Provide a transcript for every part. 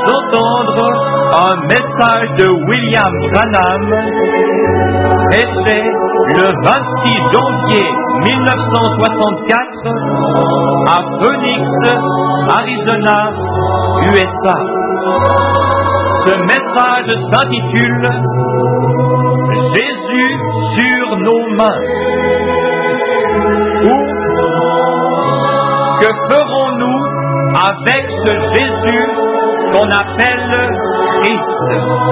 entendre un message de William Branham prêché le 26 janvier 1964 à Phoenix, Arizona, USA. Ce message s'intitule « Jésus sur nos mains » ou « Que ferons-nous avec ce Jésus qu'on appelle Christ ?»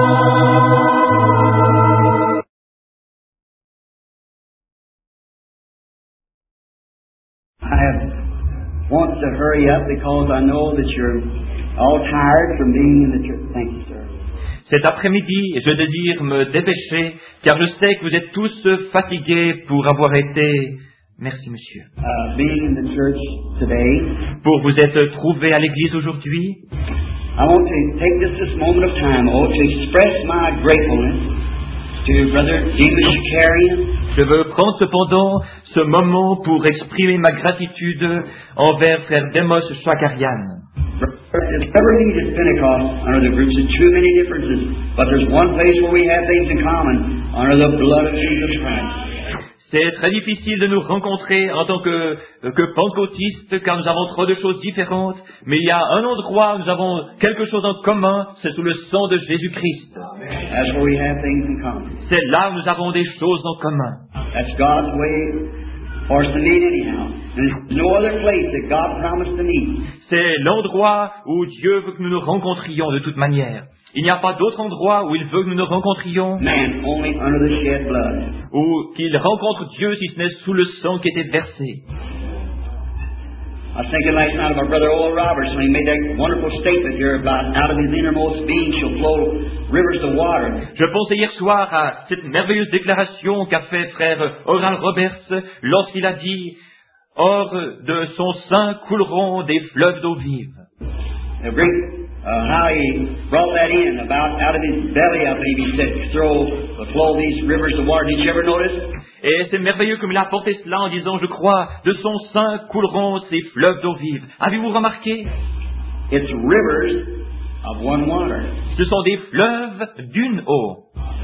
I want to hurry up because I know that you're all tired from being in the church. Thank you, sir. Cet après-midi, je désire me dépêcher, car je sais que vous êtes tous fatigués pour avoir été... Merci, monsieur. Being in the church today, Pour vous être trouvés à l'église aujourd'hui, I want to take this moment of time, to express my gratefulness to Brother Demas Shakarian. je veux prendre cependant ce moment pour exprimer ma gratitude envers frère Demos Shakarian. Every meet is Pentecost under the groups of too many differences, but there's one place where we have things in common under the blood of Jesus Christ. C'est très difficile de nous rencontrer en tant que pentecôtistes, car nous avons trop de choses différentes, mais il y a un endroit où nous avons quelque chose en commun, c'est sous le sang de Jésus-Christ. That's where we have things in common. C'est là où nous avons des choses en commun. That's God's way for us to meet anyhow. There's no other place that God promised to meet. C'est l'endroit où Dieu veut que nous nous rencontrions de toute manière. Il n'y a pas d'autre endroit où il veut que nous nous rencontrions, Man, only under the shed blood. ou qu'il rencontre Dieu si ce n'est sous le sang qui était versé. I was thinking last night of our brother Oral Roberts when he made that wonderful statement here about out of his innermost being shall flow rivers of water. Je pensais hier soir à cette merveilleuse déclaration qu'a fait frère Oral Roberts lorsqu'il a dit « Hors de son sein couleront des fleuves d'eau vive ». A great, how he brought that in about out of his belly, I believe he said, flow these rivers of water. Did you ever notice? Et c'est merveilleux comme il a apporté cela en disant, je crois, de son sein couleront ces fleuves d'eau vive. Avez-vous remarqué? It's rivers of one water. Ce sont des fleuves d'une eau.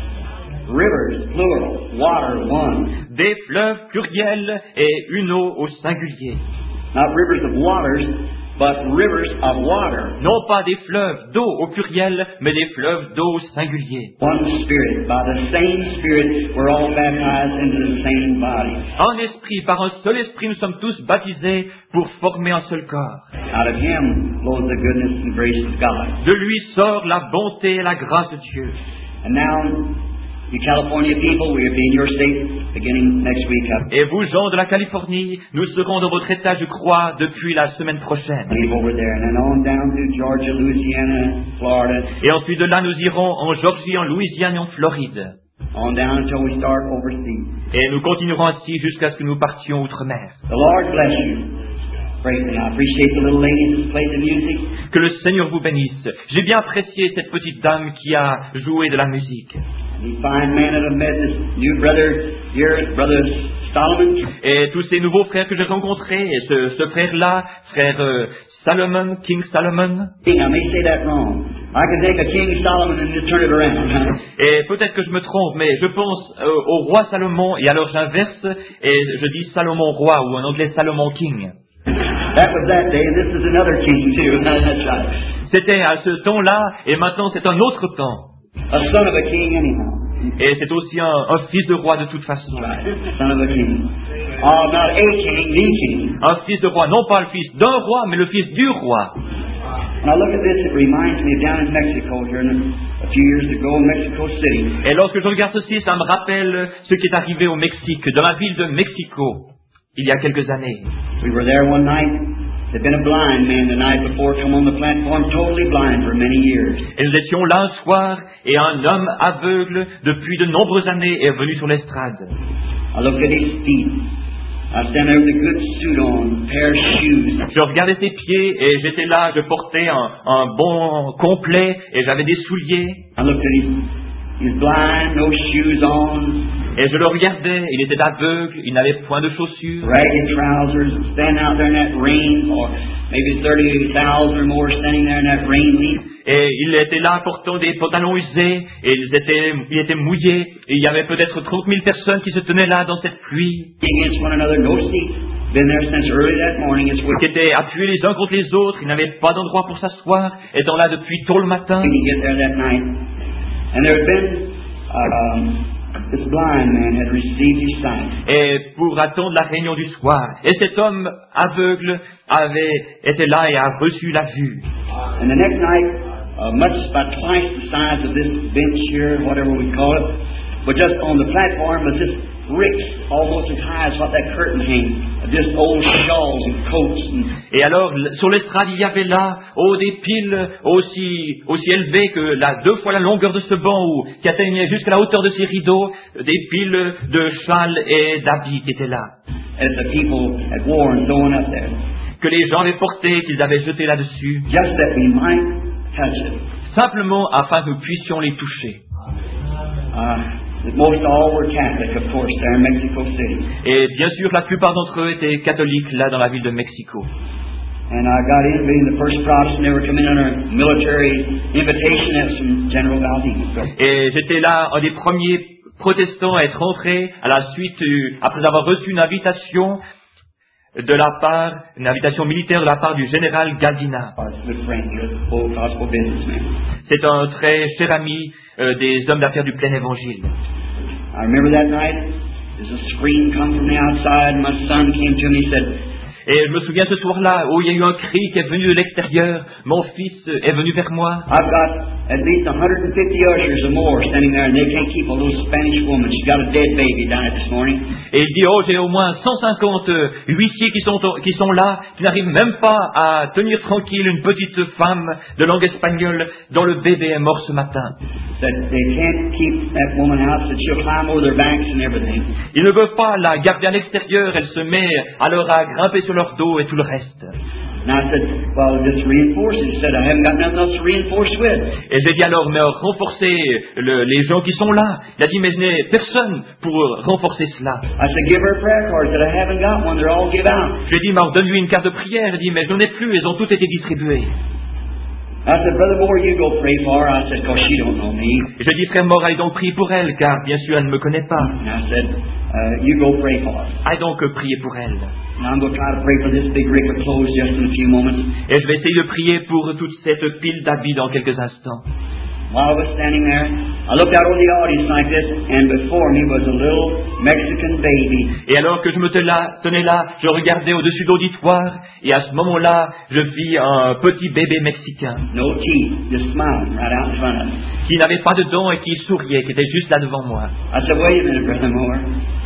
Rivers, plural, water, one. Des fleuves pluriels et une eau au singulier. Not rivers of waters, but rivers of water. Non pas des fleuves d'eau au pluriel, mais des fleuves d'eau au singulier. One Spirit, by the same Spirit, we're all baptized into the same body. Un esprit, par un seul esprit, nous sommes tous baptisés pour former un seul corps. Out of Him flows the goodness and grace of God. De lui sort la bonté et la grâce de Dieu. And now, you California people, we will be in your state beginning next week. Et vous, gens de la Californie, nous serons dans votre état, je crois, depuis la semaine prochaine. Leave over there, and then on down through Georgia, Louisiana, Florida, Et ensuite de là, nous irons en Georgie, en Louisiane et en Floride. on down until we start overseas. Et nous continuerons ainsi jusqu'à ce que nous partions outre-mer. The Lord bless you. Greatly. I appreciate the little ladies that played the music. Que le Seigneur vous bénisse. J'ai bien apprécié cette petite dame qui a joué de la musique. The fine man that I met, this new brother here, Brother Solomon. Et tous ces nouveaux frères que j'ai rencontrés, et ce frère-là, frère Salomon, King Salomon. King, I may say that wrong. I can take a King Solomon and just turn it around. Et peut-être que je me trompe, mais je pense au roi Salomon, et alors j'inverse, et je dis Salomon roi, ou en anglais Salomon King. That was that day, and this is another king too. That's right. C'était à ce temps-là, et maintenant c'est un autre temps. A son of a king anyhow. Et c'est aussi un fils de roi de toute façon. Right. Son of a king. Oh, not a king, the king. Un fils de roi, non pas le fils d'un roi, mais le fils du roi. When I look at this, it reminds me of down in Mexico here a few years ago in Mexico City. Et lorsque je regarde ceci, ça me rappelle ce qui est arrivé au Mexique, dans la ville de Mexico, il y a quelques années. We were there one night. There'd been a blind man the night before come on the platform, totally blind for many years. Et nous étions là un soir, et un homme aveugle, depuis de nombreuses années, est venu sur l'estrade. I looked at his feet. I stand there with a good suit on, pair of shoes. Je regardais ses pieds, et j'étais là, je portais un bon complet, et j'avais des souliers. I looked at he's blind, no shoes on, Et je le regardais, il était aveugle, il n'avait point de chaussures. Ragged trousers, standing out there in that rain, or maybe 30,000 or more standing there in that rain leaf. Et il était là portant des pantalons usés, et il était mouillé, et il y avait peut-être 30 000 personnes qui se tenaient là dans cette pluie, Against one another, no seats. Been there since early that morning. It's where qui étaient appuyés les uns contre les autres, ils n'avaient pas d'endroit pour s'asseoir, étant là depuis tôt le matin. you get there that night. And there had been this blind man had received his sight. Et pour attendre la réunion du soir. Et cet homme aveugle était là et a reçu la vue. And the next night, about twice the size of this bench here, whatever we call it, but just on the platform was just bricks almost as high as what that curtain hangs, just old shawls and coats. Et alors, sur l'estrade, il y avait là, des piles aussi élevées que deux fois la longueur de ce banc, qui atteignaient jusqu'à la hauteur de ces rideaux, des piles de châles et d'habits qui étaient là. As the people had worn thrown up there. Que les gens avaient portés, qu'ils avaient jetés là-dessus. Just that we might touch it. Simplement afin que nous puissions les toucher. Most all were Catholic, of course, there in Mexico City. Et bien sûr, la plupart d'entre eux étaient catholiques là dans la ville de Mexico. And I got in being the first Protestant ever come in on a military invitation. That was from General Valdez. Et j'étais là, un des premiers protestants à être entré à la suite, après avoir reçu une invitation militaire de la part du général Galdina. C'est un très cher ami des hommes d'affaires du plein évangile. I remember that night, there's a scream come from the outside, and my son came to me and said, Et je me souviens ce soir-là, il y a eu un cri qui est venu de l'extérieur. Mon fils est venu vers moi. I've got at least 150 ushers or more standing there, and they can't keep a little Spanish woman. She's got a dead baby down there this morning. Et il dit, j'ai au moins 150 huissiers qui sont là, qui n'arrivent même pas à tenir tranquille une petite femme de langue espagnole dont le bébé est mort ce matin. Said they can't keep that woman out, said she'll climb over their backs and everything. Ils ne peuvent pas la garder à l'extérieur, elle se met alors à grimper sur leur dos et tout le reste. And I said, well, just reinforce it. He said, I haven't got nothing else to reinforce with. Et j'ai dit alors, mais renforcez les gens qui sont là. Il a dit, mais je n'ai personne pour renforcer cela. I said, give her a prayer card. He said, I haven't got one. They're all give out. Je lui ai dit, mais donne-lui une carte de prière. Il dit, mais je n'en ai plus, elles ont toutes été distribuées. I said, Brother Moore, you go pray for her. I said, because she don't know me. Et je dis, frère Moore, aille donc prier pour elle, car bien sûr, elle ne me connaît pas. And I said, you go pray for her. Aille donc prier pour elle. And I'm going to try to pray for this big rig of clothes just in a few moments. Et je vais essayer de prier pour toute cette pile d'habits dans quelques instants. While I was standing there, I looked out over the audience like this, and before me was a little Mexican baby. Et alors que je me tenais là, je regardais au-dessus de l'auditoire, et à ce moment-là, je vis un petit bébé mexicain. No teeth, just smiling right out in front of me. Qui n'avait pas de dents et qui souriait, qui était juste là devant moi. I said, wait a minute, Brother Moore.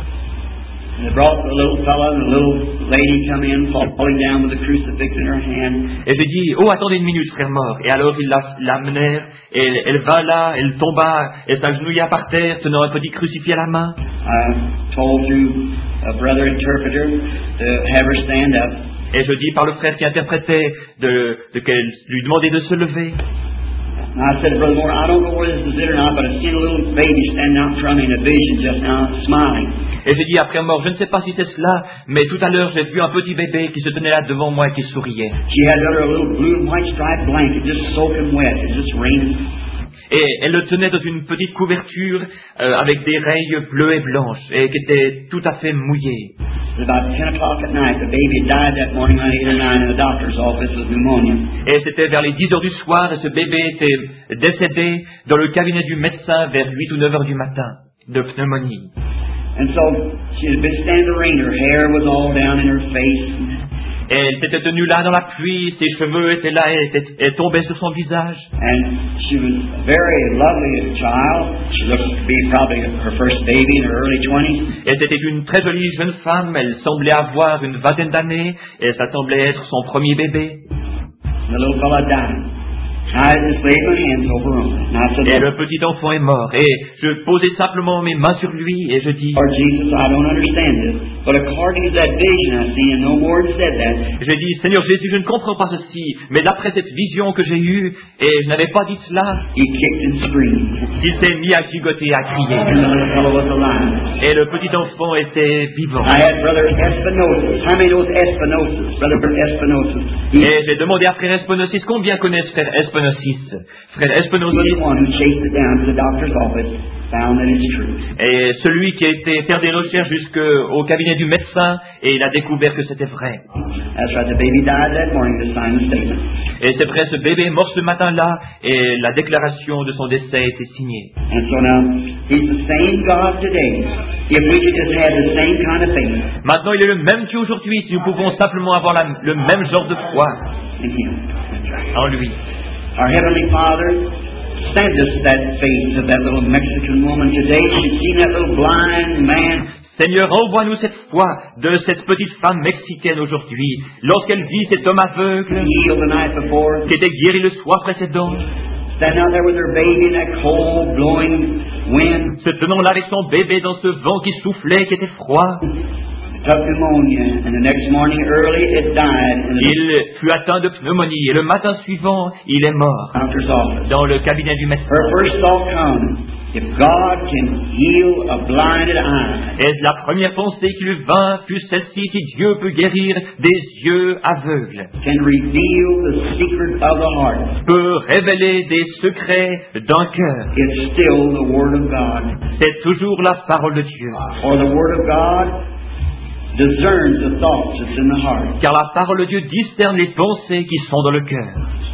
And they brought the little fella and the little lady come in, falling down with a crucifix in her hand. Et j'ai dit, attendez une minute, frère Mort. Et alors ils l'amenèrent, et elle vint là, elle tomba, elle s'agenouilla par terre, tenant un petit crucifix à la main. I told you, a brother interpreter, to have her stand up. Et je dis par le frère qui interprétait qu'elle lui demandait de se lever. And I said, Brother Moore, I don't know where this is it or not, but I seen a little baby standing out in front of me in a vision just now, smiling. Et j'ai dit après mort, je ne sais pas si c'est cela, mais tout à l'heure j'ai vu un petit bébé qui se tenait là devant moi et qui souriait. She had under a little blue and white striped blanket, just soaking wet, it just raining. Et elle le tenait dans une petite couverture avec des rayes bleues et blanches, et qui était tout à fait mouillée. It was about 10 o'clock at night. The baby had died that morning around 8 or 9 in the doctor's office with pneumonia. Et c'était vers les 10 heures du soir, et ce bébé était décédé dans le cabinet du médecin vers 8 ou 9 heures du matin, de pneumonie. And so she had been standing in the rain. Her hair was all down in her face. Et elle s'était tenue là dans la pluie, ses cheveux étaient là et tombaient sur son visage. And she was a very lovely child. She looked to be probably her first baby in her early 20s. Et c'était une très jolie jeune femme, elle semblait avoir une vingtaine d'années, et ça semblait être son premier bébé. And the little fella died. I just laid my hands over him. And I said, Et le petit enfant est mort, et je posais simplement mes mains sur lui, et je dis, Lord Jesus, I don't understand this, But according to that vision I see, and no more said that, J'ai dit, Seigneur Jésus, je ne comprends pas ceci, mais d'après cette vision que j'ai eue, et je n'avais pas dit cela, he kicked and screamed. il s'est mis à gigoter, à crier. And the little fellow was alive. Et le petit enfant était vivant. I had Brother Espinosa. How many knows Espinosa? Brother Espinosa. Et j'ai demandé à Frère Espinosis combien connaissent Frère Espinosis. Frère Espinosis, He's the one who chased it down to the doctor's office, found that it's true. et celui qui a été faire des recherches jusqu'au cabinet du médecin, et il a découvert que c'était vrai. That's right, the baby died that morning to sign the statement. Et c'est vrai, ce bébé est mort ce matin-là, et la déclaration de son décès a été signée. And so now, He's the same God today. If we could just have the same kind of faith Maintenant, il est le même Dieu aujourd'hui, si nous pouvons simplement avoir le même genre de foi in Him. That's right. en lui. Our Heavenly Father, send us that faith of that little Mexican woman today. She'd seen that little blind man. Seigneur, envoie-nous cette foi de cette petite femme mexicaine aujourd'hui, lorsqu'elle vit cet homme aveugle Healed the night before, qui était guéri le soir précédent, standing out there with her baby in that cold, blowing wind, se tenant là avec son bébé dans ce vent qui soufflait, qui était froid. took pneumonia, and the next morning early it died in the Il fut atteint de pneumonie et le matin suivant, il est mort doctor's office. dans le cabinet du médecin. Her first thought comes, if God can heal a blinded eye, Et la première pensée qui lui vint fut celle-ci: si Dieu peut guérir des yeux aveugles, can reveal the secret of the heart, peut révéler des secrets d'un cœur, it's still the Word of God. c'est toujours la parole de Dieu. Or the Word of God discerns the thoughts that's in the heart. Car la parole de Dieu discerne les pensées qui sont dans le cœur.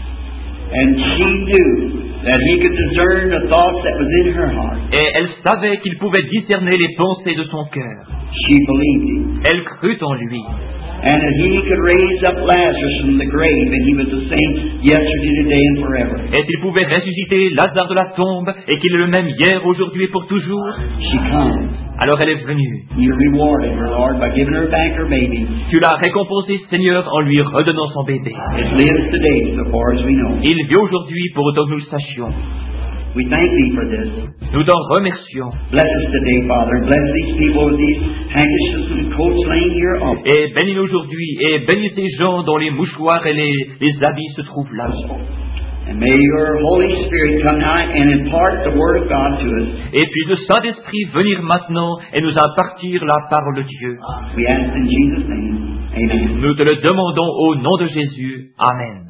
And she knew that He could discern the thoughts that was in her heart. Et elle savait qu'il pouvait discerner les pensées de son cœur. She believed Him. Elle crut en lui. And that He could raise up Lazarus from the grave, and He was the same yesterday, today, and forever. Et qu'il pouvait ressusciter Lazare de la tombe, et qu'il est le même hier, aujourd'hui et pour toujours. She comes. Alors elle est venue. You rewarded her, Lord, by giving her back her baby. Tu l'as récompensé, Seigneur, en lui redonnant son bébé. It lives today, so far as we know. Il vit aujourd'hui pour autant que nous le sachions. We thank Thee for this. Nous t'en remercions. Bless us today, Father. Bless these people with these handkerchiefs and coats laying here up. Et bénis-nous aujourd'hui, et bénis ces gens dont les mouchoirs et les habits se trouvent là. And may Your Holy Spirit come now and impart the Word of God to us. Et puis le Saint-Esprit venir maintenant et nous impartir la parole de Dieu. We ask in Jesus' name. Amen. Nous te le demandons au nom de Jésus. Amen.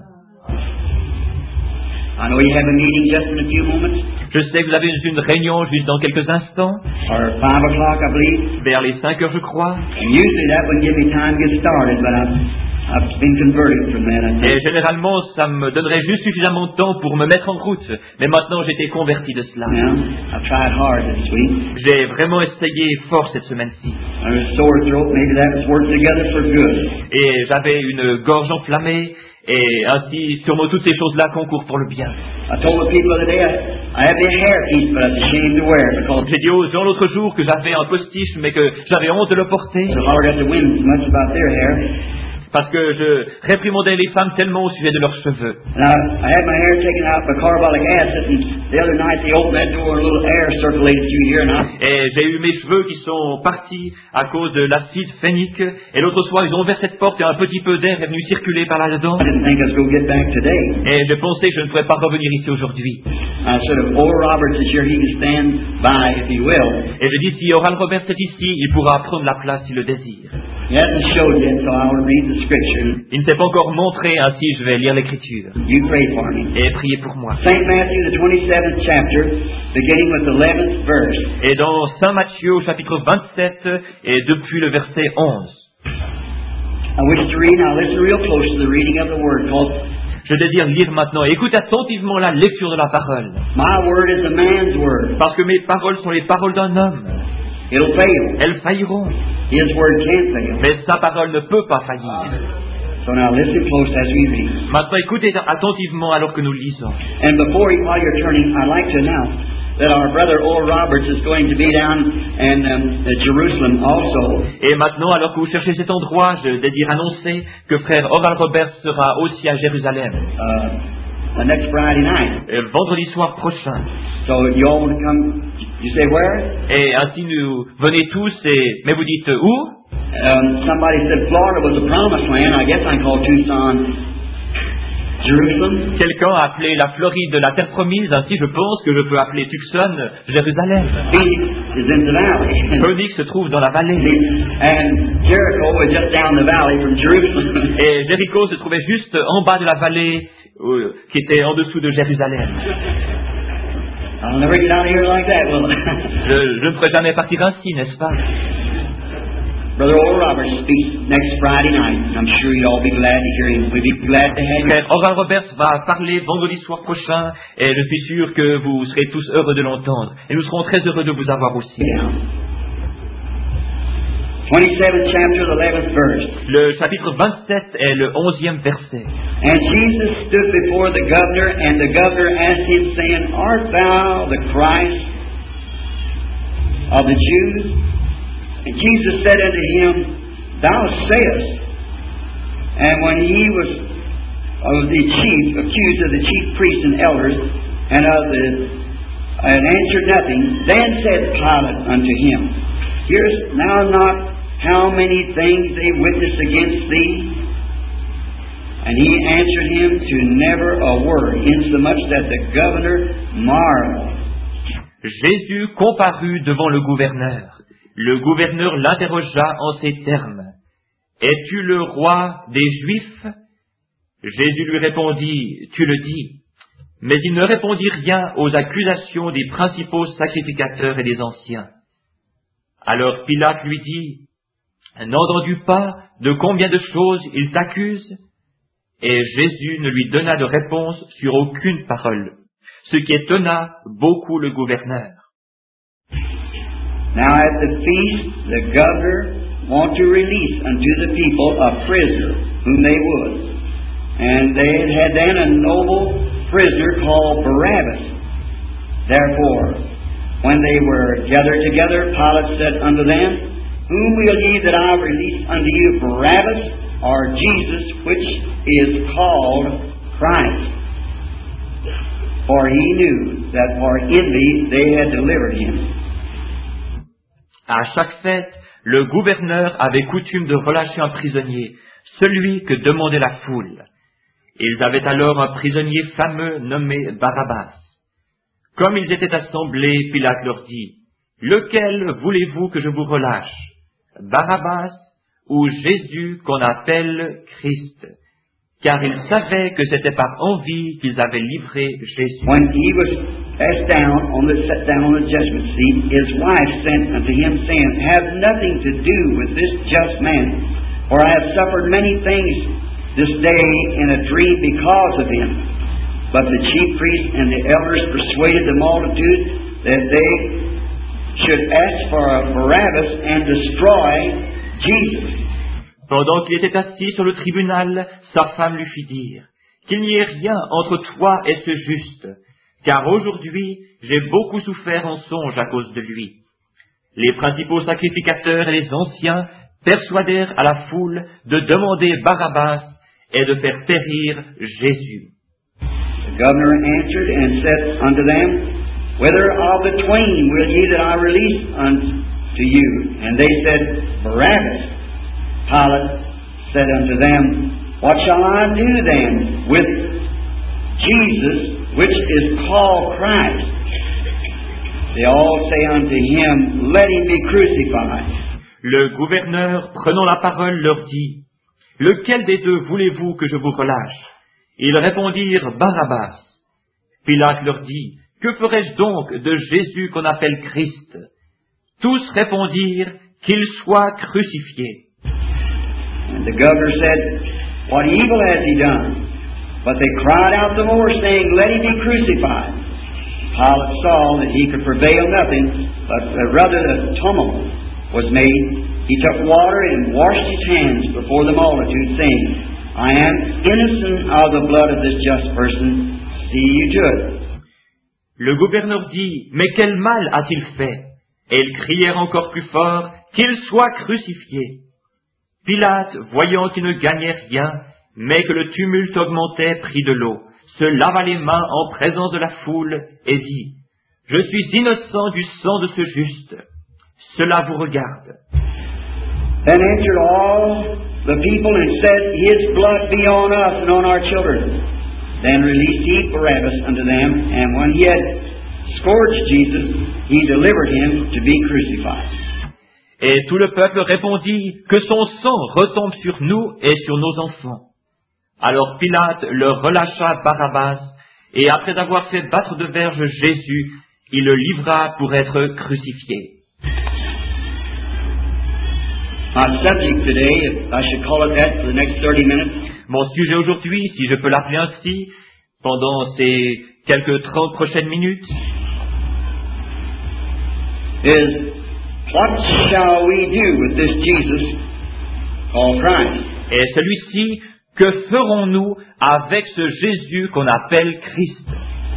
I know you have a meeting just in a few moments, Je sais que vous avez une réunion juste dans quelques instants, or 5 o'clock, I believe. vers les 5 heures je crois. And usually that would give me time to get started, but I've been converted from that, I Et think. généralement, ça me donnerait juste suffisamment de temps pour me mettre en route. Mais maintenant, j'ai été converti de cela. Now, I've tried hard this week. J'ai vraiment essayé fort cette semaine-ci. I was a sore throat, maybe that was working together for good. Et j'avais une gorge enflammée. Et ainsi, sûrement toutes ces choses-là concourent pour le bien. I told the people the other day I have a hair piece, but I was ashamed to wear it because J'ai dit aux gens l'autre jour que j'avais un postiche, mais que j'avais honte de le porter. the hollered at the women so much about their hair. Parce que je réprimandais les femmes tellement au sujet de leurs cheveux. And I had my hair taken out by carbolic acid, and the other night they opened that door and a little air circulated through here, and Et j'ai eu mes cheveux qui sont partis à cause de l'acide phénique. Et l'autre soir, ils ont ouvert cette porte et un petit peu d'air est venu circuler par là-dedans. I didn't think I was going to get back today. Et je pensais que je ne pourrais pas revenir ici aujourd'hui. I said, if Oral Roberts is here, he can stand by if he will. Et je dis, si Oral Roberts est ici, il pourra prendre la place s'il le désire. He hasn't showed yet, so I will read the scripture. Il ne s'est pas encore montré, ainsi je vais lire l'Écriture. You pray for me. Et priez pour moi. St. Matthew, the 27th chapter, beginning with the 11th verse. Et dans Saint Matthieu, au chapitre 27, et depuis le verset 11. I wish to read, now listen real close to the reading of the word, because Je désire lire maintenant. Écoute attentivement la lecture de la parole. my word is a man's word. Parce que mes paroles sont les paroles d'un homme. It'll fail. Elles failliront. His word can't fail. Mais sa parole ne peut pas faillir. So now listen close as we read. Maintenant, écoutez attentivement alors que nous lisons. And while you're turning, I'd like to announce that our brother Oral Roberts is going to be down in Jerusalem also. Et maintenant, alors que vous cherchez cet endroit, je désire annoncer que frère Oral Roberts sera aussi à Jérusalem. The next Friday night. Vendredi soir prochain. So you all want to come? You say where? Et ainsi nous venez tous, mais vous dites où? Somebody said Florida was a promised land. I guess I can call Tucson Jerusalem. Quelqu'un a appelé la Floride la terre promise, ainsi je pense que je peux appeler Tucson Jérusalem. Phoenix is in the valley. Phoenix se trouve dans la vallée. And Jericho was just down the valley from Jerusalem. Et Jéricho se trouvait juste en bas de la vallée, qui était en dessous de Jérusalem. I'll never get out of here like that, will I? Je ne pourrais jamais partir ainsi, n'est-ce pas? Brother Oral Roberts speaks next Friday night. I'm sure you'll all be glad to hear him. We'd be glad to have him. Frère Oral Roberts va parler vendredi soir prochain, et je suis sûr que vous serez tous heureux de l'entendre. Et nous serons très heureux de vous avoir aussi. Yeah. 27th chapter, the 11th verse. Le chapitre 27 est le 11e verset. And Jesus stood before the governor, and the governor asked him, saying, Art thou the Christ of the Jews? And Jesus said unto him, Thou sayest. And when he was accused of the chief priests and elders, and answered nothing, then said Pilate unto him, Hearest thou not how many things they witness against thee? And he answered him to never a word, insomuch that the governor marveled. Jésus comparut devant le gouverneur. Le gouverneur l'interrogea en ces termes. Es-tu le roi des Juifs? Jésus lui répondit, Tu le dis. Mais il ne répondit rien aux accusations des principaux sacrificateurs et des anciens. Alors Pilate lui dit, N'entends-tu pas de combien de choses il t'accuse? Et Jésus ne lui donna de réponse sur aucune parole, ce qui étonna beaucoup le gouverneur. Now at the feast, the governor wanted to release unto the people a prisoner whom they would. And they had then a noble prisoner called Barabbas. Therefore, when they were gathered together, Pilate said unto them, Whom will ye that I release unto you, Barabbas or Jesus, which is called Christ? For he knew that for envy they had delivered him. À chaque fête, le gouverneur avait coutume de relâcher un prisonnier, celui que demandait la foule. Ils avaient alors un prisonnier fameux nommé Barabbas. Comme ils étaient assemblés, Pilate leur dit, « Lequel voulez-vous que je vous relâche, Barabbas ou Jésus qu'on appelle Christ ?» Car ils savaient que c'était par envie qu'ils avaient livré Jésus. When he was set down on the judgment seat, his wife sent unto him, saying, Have nothing to do with this just man, for I have suffered many things this day in a dream because of him. But the chief priests and the elders persuaded the multitude that they should ask for Barabbas and destroy Jesus. Pendant qu'il était assis sur le tribunal, sa femme lui fit dire, « Qu'il n'y ait rien entre toi et ce juste, car aujourd'hui j'ai beaucoup souffert en songe à cause de lui. » Les principaux sacrificateurs et les anciens persuadèrent à la foule de demander Barabbas et de faire périr Jésus. The governor answered and said unto them, Whither of the twain will ye that I release unto you? And they said, Barabbas. Pilate said unto them, What shall I do then with Jesus, which is called Christ? They all say unto him, Let him be crucified. Le gouverneur, prenant la parole, leur dit, Lequel des deux voulez-vous que je vous relâche? Ils répondirent, Barabbas. Pilate leur dit, Que ferai-je donc de Jésus qu'on appelle Christ? Tous répondirent, Qu'il soit crucifié. And the governor said, What evil has he done? But they cried out the more, saying, Let him be crucified. Pilate saw that he could prevail nothing, but rather a tumult was made. He took water and washed his hands before the multitude, saying, I am innocent of the blood of this just person. See you to it. Le gouverneur dit, Mais quel mal a-t-il fait? Et ils crièrent encore plus fort, Qu'il soit crucifié. Pilate, voyant qu'il ne gagnait rien, mais que le tumulte augmentait, prit de l'eau, se lava les mains en présence de la foule, et dit, Je suis innocent du sang de ce juste. Cela vous regarde. Then entered all the people and said, His blood be on us and on our children. Then released he Barabbas unto them, and when he had scourged Jesus, he delivered him to be crucified. Et tout le peuple répondit, que son sang retombe sur nous et sur nos enfants. Alors Pilate leur relâcha Barabbas, et après avoir fait battre de verge Jésus, il le livra pour être crucifié. My subject today, if I should call it that for the next 30 minutes, Mon sujet aujourd'hui, si je peux l'appeler ainsi, pendant ces quelques 30 prochaines minutes, is what shall we do with this Jesus called Christ? est celui-ci, que ferons-nous avec ce Jésus qu'on appelle Christ?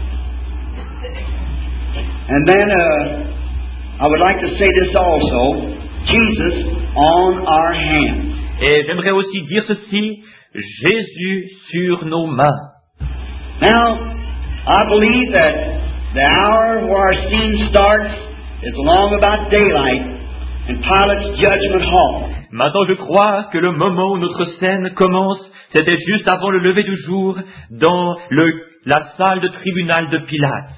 And then I would like to say this also, Jesus on our hands. Et j'aimerais aussi dire ceci, Jésus sur nos mains. Now, I believe that the hour where our scene starts is along about daylight in Pilate's judgment hall. Maintenant, je crois que le moment où notre scène commence, c'était juste avant le lever du jour, dans la salle de tribunal de Pilate.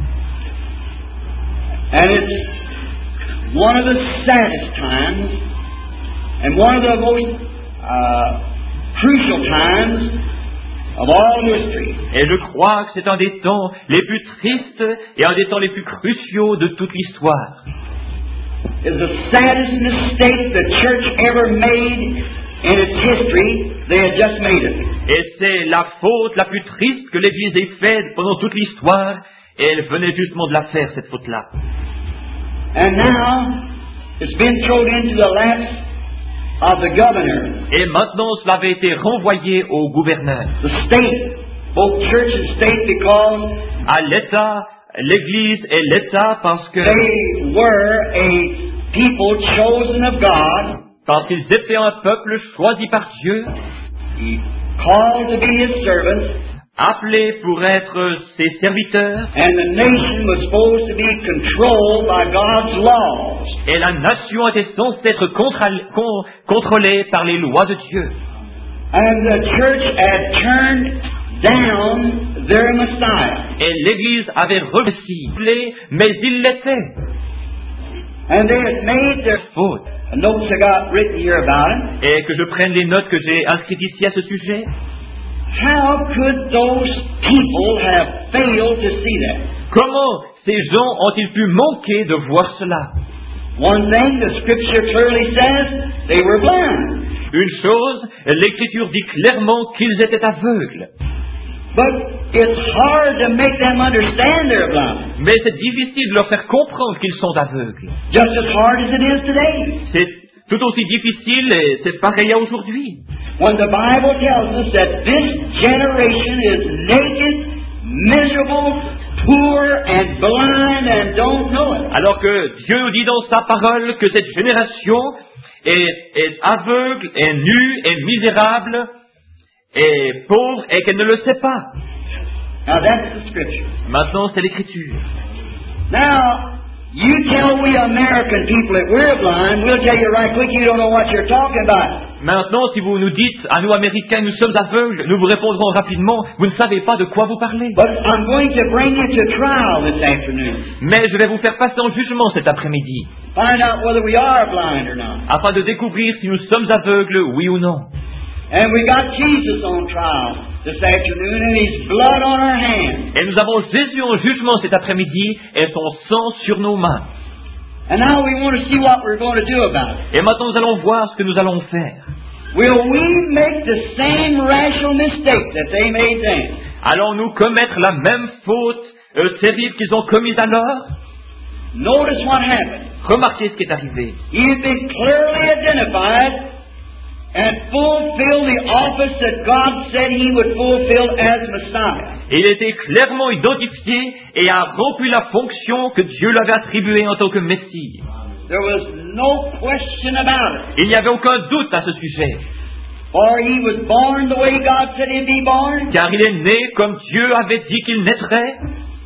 And it's one of the saddest times and one of the most crucial times of all history. Et je crois que c'est un des temps les plus tristes et un des temps les plus cruciaux de toute l'histoire. It's the saddest mistake the church ever made in its history. They had just made it. Et c'est la faute la plus triste que l'Église ait faite pendant toute l'histoire, et elle venait justement de la faire, cette faute-là. And now, it's been thrown into the laps of the governor. Et maintenant, cela avait été renvoyé au gouverneur. The state, both church and state, because à l'État, l'Église et l'État, parce que they were a people chosen of God, parce qu'ils étaient un peuple choisi par Dieu, called to be His servants, appelés pour être ses serviteurs, and the nation was supposed to be controlled by God's laws. Et la nation était censée être contrôlée par les lois de Dieu. And the church had turned down their Messiah. Et l'Église avait refusé, mais il l'était. And they had made their Faute. notes I got written here about it. Et que je prenne les notes que j'ai inscrites ici à ce sujet. How could those people have failed to see that? Comment ces gens ont-ils pu manquer de voir cela? One thing the Scripture clearly says, they were blind. Une chose, l'Écriture dit clairement qu'ils étaient aveugles. But it's hard to make them understand they're blind. Mais c'est difficile de leur faire comprendre qu'ils sont aveugles. Just as hard as it is today. C'est tout aussi difficile et c'est pareil à aujourd'hui. When the Bible tells us that this generation is naked, miserable, poor and blind and don't know it. Alors que Dieu nous dit dans sa parole que cette génération est aveugle, est nue, est misérable, est pauvre et qu'elle ne le sait pas. Now that's the Scripture. Maintenant, c'est l'Écriture. Now, you tell we American people that we're blind, we'll tell you right quick you don't know what you're talking about. Maintenant, si vous nous dites, à nous Américains, nous sommes aveugles, nous vous répondrons rapidement, vous ne savez pas de quoi vous parlez. But I'm going to bring you to trial this afternoon. Mais je vais vous faire passer en jugement cet après-midi, Find out whether we are blind or not. afin de découvrir si nous sommes aveugles, oui ou non. And we got Jesus on trial this afternoon and His blood on our hands. Et nous avons Jésus en jugement cet après-midi et son sang sur nos mains. And now we want to see what we're going to do about it. Et maintenant, nous allons voir ce que nous allons faire. Will we make the same rational mistake that they made then? Allons-nous commettre la même faute terrible qu'ils ont commise alors? Notice what happened. Remarquez ce qui est arrivé. He had been clearly identified and fulfilled the office that God said He would fulfill as Messiah. Il était clairement identifié et a rempli la fonction que Dieu lui avait attribuée en tant que Messie. There was no question about it. Il n'y avait aucun doute à ce sujet, For He was born the way God said He'd be born. car il est né comme Dieu avait dit qu'il naîtrait.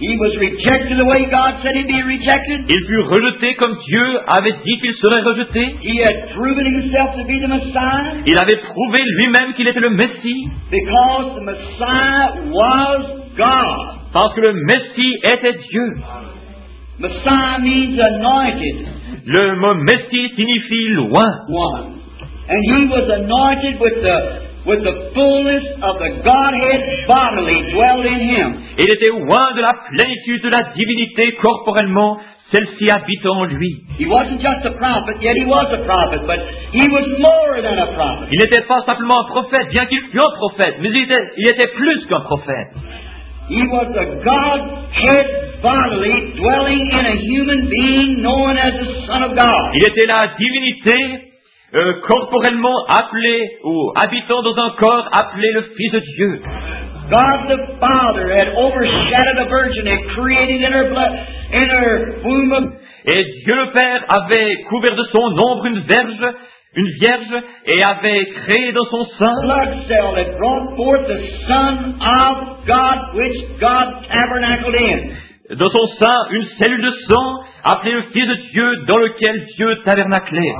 He was rejected the way God said he'd be rejected. Il fut rejeté comme Dieu avait dit qu'il serait rejeté. He had proven himself to be the Messiah. Il avait prouvé lui-même qu'il était le Messie. Because the Messiah was God. Parce que le Messie était Dieu. Messiah means anointed. Le mot Messie signifie loin. One. And he was anointed with the fullness of the Godhead bodily dwelt in him. Il était loin de la plénitude de la divinité corporellement, celle-ci habitant en lui. He wasn't just a prophet, yet he was a prophet, but he was more than a prophet. Il n'était pas simplement un prophète, bien qu'il fût un prophète, mais il était plus qu'un prophète. He was the Godhead bodily dwelling in a human being known as the Son of God. Il était la divinité corporellement appelé ou habitant dans un corps appelé le Fils de Dieu. God the Father had overshadowed a virgin and created in her womb. Et Dieu le Père avait couvert de son ombre une vierge, et avait créé dans son sein Blood cell that brought forth the Son of God, which God tabernacled in. Dans son sein une cellule de sang appelée le Fils de Dieu, dans lequel Dieu tabernaclait.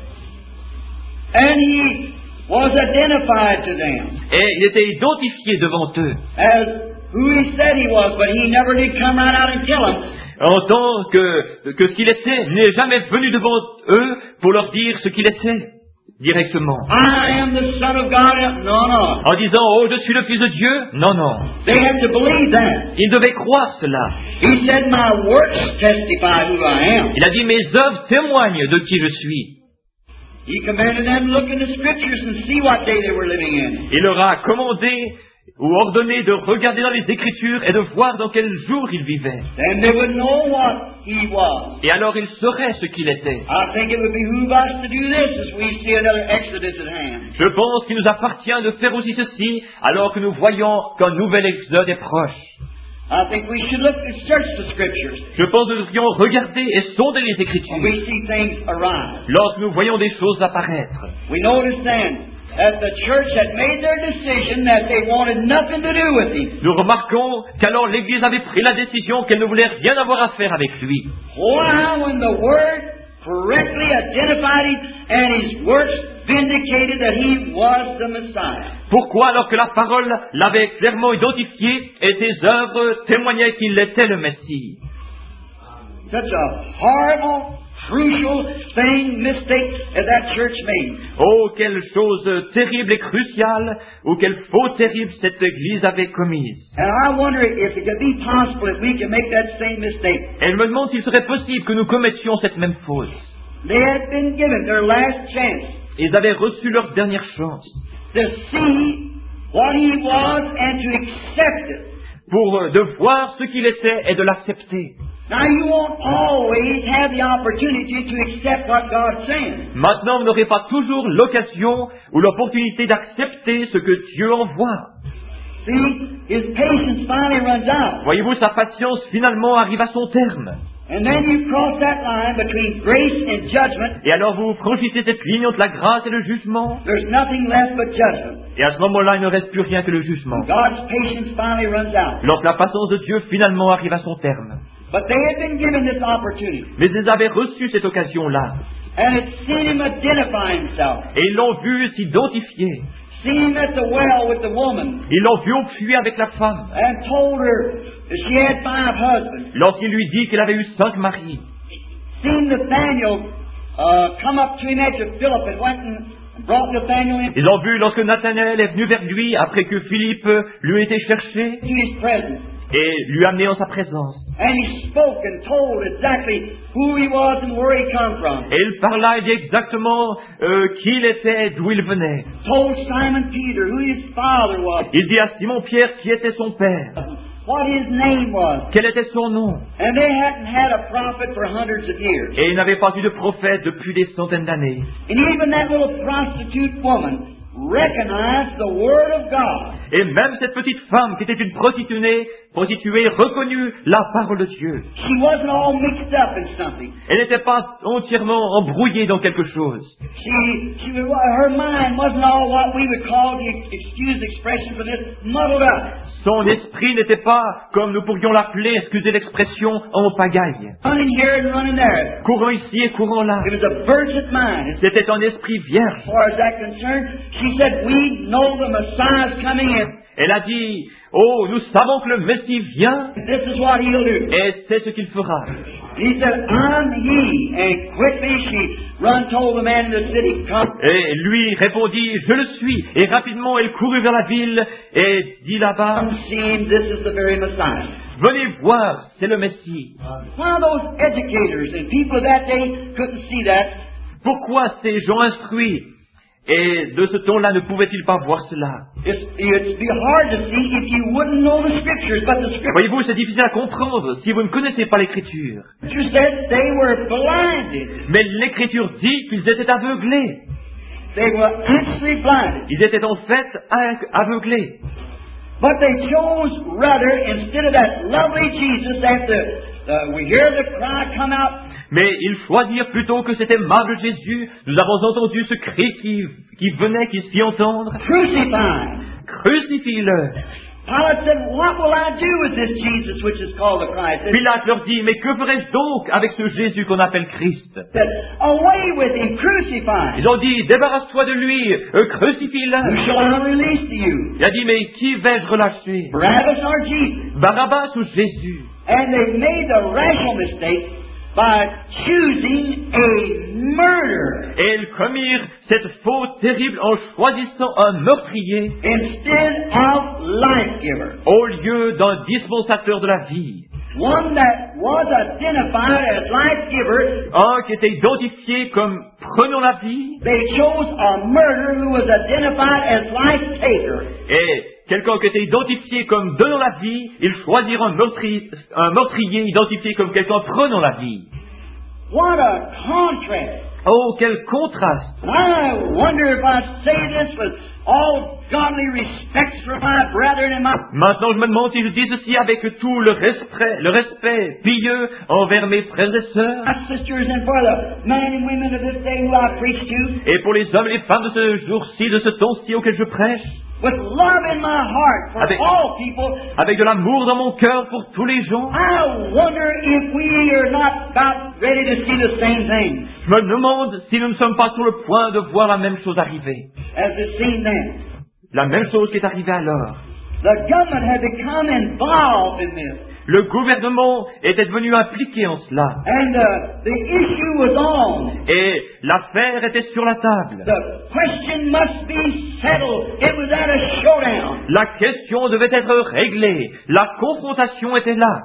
And he was identified to them Et il était identifié devant eux as who he said he was, but he never did come right out and tell them. en tant que ce qu'il était. Il n'est jamais venu devant eux pour leur dire ce qu'il était directement. I am the Son of God. No. En disant « Oh, je suis le Fils de Dieu ». Non. They had to believe that. Ils devaient croire cela. He said, my works testify who I am. Il a dit « Mes œuvres témoignent de qui je suis ». He commanded them to look in the Scriptures and see what day they were living in. Il leur a commandé ou ordonné de regarder dans les Écritures et de voir dans quel jour ils vivaient. Then they would know what he was. Et alors ils sauraient ce qu'il était. I think it would behoove us to do this as we see another Exodus at hand. Je pense qu'il nous appartient de faire aussi ceci alors que nous voyons qu'un nouvel exode est proche. I think we should look and search the Scriptures. Je pense que nous devrions regarder et sonder les When Écritures we see things arise. lorsque nous voyons des choses apparaître. We notice then that the church had made their decision that they wanted nothing to do with him. Nous remarquons qu'alors l'Église avait pris la décision qu'elle ne voulait rien avoir à faire avec lui. Why, when the Word correctly identified him and his works vindicated that he was the Messiah? Pourquoi, alors que la parole l'avait clairement identifié et ses œuvres témoignaient qu'il était le Messie? Such a horrible, crucial mistake that church made. Oh, quelle chose terrible et cruciale, ou quelle faute terrible cette Église avait commise. And I wonder if it could be possible that we can make that same mistake. Et je me demande s'il serait possible que nous commettions cette même faute. They had been given their last chance Ils avaient reçu leur dernière chance to see what he was and to accept it. de voir ce qu'il était et de l'accepter. Now you won't always have the opportunity to accept what God sends. Maintenant, vous n'aurez pas toujours l'occasion ou l'opportunité d'accepter ce que Dieu envoie. See, his patience finally runs out. Voyez-vous, sa patience finalement arrive à son terme. And then you cross that line between grace and judgment. Et alors vous franchissez cette ligne entre la grâce et le jugement. There's nothing left but judgment. Et à ce moment-là, il ne reste plus rien que le jugement. God's patience finally runs out. Lorsque la patience de Dieu finalement arrive à son terme. But they had been given this opportunity. Mais ils avaient reçu cette occasion-là. And had seen him identify himself. Et ils l'ont vu s'identifier. Seen him at the well with the woman. Ils l'ont vu au puits avec la femme. And told her that she had 5 husbands. Lorsqu'il lui dit qu'elle avait eu 5 maris. Seen Nathaniel come up to him after Philip and went and brought Nathaniel in. Ils l'ont vu lorsque Nathanaël est venu vers lui après que Philippe lui ait été cherché To his presence. et lui a amené en sa présence. And he spoke and told exactly who he was and where he come from. Et il parla et dit exactement qui il était, d'où il venait. Told Simon Peter who his father was. Il dit à Simon-Pierre qui était son père, What his name was. quel était son nom. And they hadn't had a prophet for hundreds of years. Et il n'avait pas eu de prophète depuis des centaines d'années. And even that little prostitute woman recognized the Word of God. Et même cette petite femme qui était une prostituée reconnut la parole de Dieu. She wasn't all mixed up in something. Elle n'était pas entièrement embrouillée dans quelque chose. Her mind wasn't all what we would call, excuse the expression for this, muddled up. Son esprit n'était pas, comme nous pourrions l'appeler, excusez l'expression, en pagaille. Running here and running there. Courant ici et courant là. It was a virgin mind. C'était un esprit vierge. As far as that concerned, she said, we know the Messiah is coming in. Elle a dit, oh, nous savons que le Messie vient, This is what he'll do. et c'est ce qu'il fera. He said, I'm he. And quickly she run told the man in the city, come. Et lui répondit, je le suis. Et rapidement, elle courut vers la ville et dit là-bas, Come see him, this is the very Messiah. venez voir, c'est le Messie. Why those educators and people of that day couldn't see that? Pourquoi ces gens instruits et de ce temps-là ne pouvaient-ils pas voir cela? It'd be hard to see if you wouldn't know the Scriptures, but the Scriptures Voyez-vous, c'est difficile à comprendre si vous ne connaissez pas l'Écriture. said they were blinded. Mais l'Écriture dit qu'ils étaient aveuglés. They were actually blinded. Ils étaient en fait aveuglés. But they chose rather, instead of that lovely Jesus, after we hear the cry come out, Mais ils choisirent plutôt que cet aimable Jésus. Nous avons entendu ce cri qui venait, qui s'y entendre. crucify. Crucifie-le. Pilate said, what will I do with this Jesus which is called the Christ? He Pilate leur dit, mais que ferais-je donc avec ce Jésus qu'on appelle Christ? said, away with him, crucify. Ils ont dit, débarrasse-toi de lui, crucifie-le. Who shall I release to you? Il a dit, mais qui vais-je relâcher? Barabbas or Jesus? Barabbas ou Jésus? And they made the rational mistake by choosing a murderer Et ils commirent cette faute terrible en choisissant un meurtrier instead of life giver. au lieu d'un dispensateur de la vie. One that was identified as life giver, Un qui était identifié comme prenant la vie they chose a murderer who was identified as life taker. et quelqu'un qui était identifié comme donnant la vie, ils choisirent un meurtrier identifié comme quelqu'un prenant la vie. What a contrast! Oh, quel contraste! I wonder if I say this with all godly respects for my brethren and my Maintenant, je me demande si je dis ceci avec tout le respect pieux envers mes frères et sœurs, sisters and for the men and women of this day who I preach to, et pour les hommes et les femmes de ce jour-ci, de ce temps-ci auquel je prêche, with love in my heart for all people. avec de l'amour dans mon cœur pour tous les gens. I wonder if we are not about ready to see the same thing Je me demande si nous ne sommes pas sur le point de voir la même chose arriver. as it seemed then. La même chose qui est arrivée alors. The government had become involved in this. Le gouvernement était devenu impliqué en cela. And the issue was on. Et l'affaire était sur la table. The question must be settled. It was at a showdown. La question devait être réglée. La confrontation était là.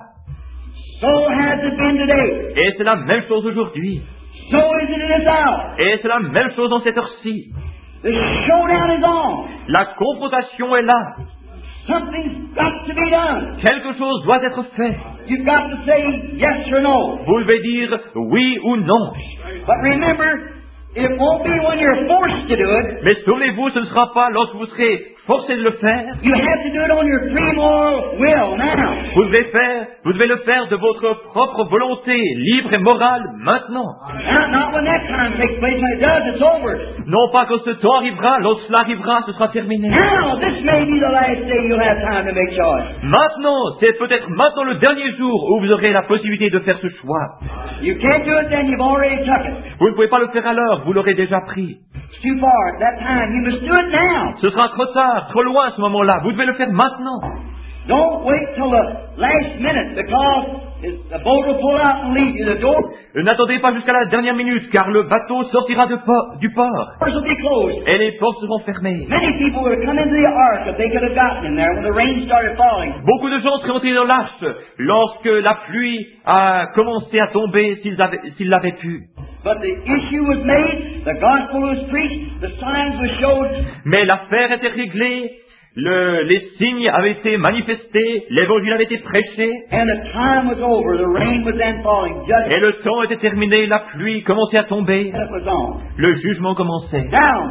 So has it been today. Et c'est la même chose aujourd'hui. So is it in this hour. Et c'est la même chose dans cette heure-ci. The showdown is on. La confrontation est là. Something's got to be done. Quelque chose doit être fait. You've got to say yes or no. Vous devez dire oui ou non. But remember, it won't be when you're forced to do it. Mais souvenez-vous, ce ne sera pas lorsque vous serez forcé de le faire. You have to do it on your free moral will now. Vous devez le faire de votre propre volonté, libre et morale, maintenant. Not when that time takes place. When it does, it's over. Non pas quand ce temps arrivera, lorsque cela arrivera, ce sera terminé. Now, this may be the last day you'll have time to make choice. Maintenant, c'est peut-être maintenant le dernier jour où vous aurez la possibilité de faire ce choix. You can't do it then, you've already took it. Vous ne pouvez pas le faire alors, vous l'aurez déjà pris. It's too far at that time. You must do it now. Ce sera trop tard, trop loin à ce moment-là. Vous devez le faire maintenant. Don't wait till the last minute because the boat will pull out and leave you. The doors N'attendez pas jusqu'à la dernière minute, car le bateau sortira du port will be closed. et les portes seront fermées. Many people would have come into the ark if they could have gotten in there when the rain started falling. Beaucoup de gens seraient entrés dans l'arche lorsque la pluie a commencé à tomber s'ils l'avaient pu. But the issue was made, the gospel was preached, the signs were showed. Mais l'affaire était réglée, les signes avaient été manifestés, l'évangile avait été prêché, And the time was over. The rain was then falling. et Judgment le temps était terminé, la pluie commençait à tomber, was on. le jugement commençait. Now,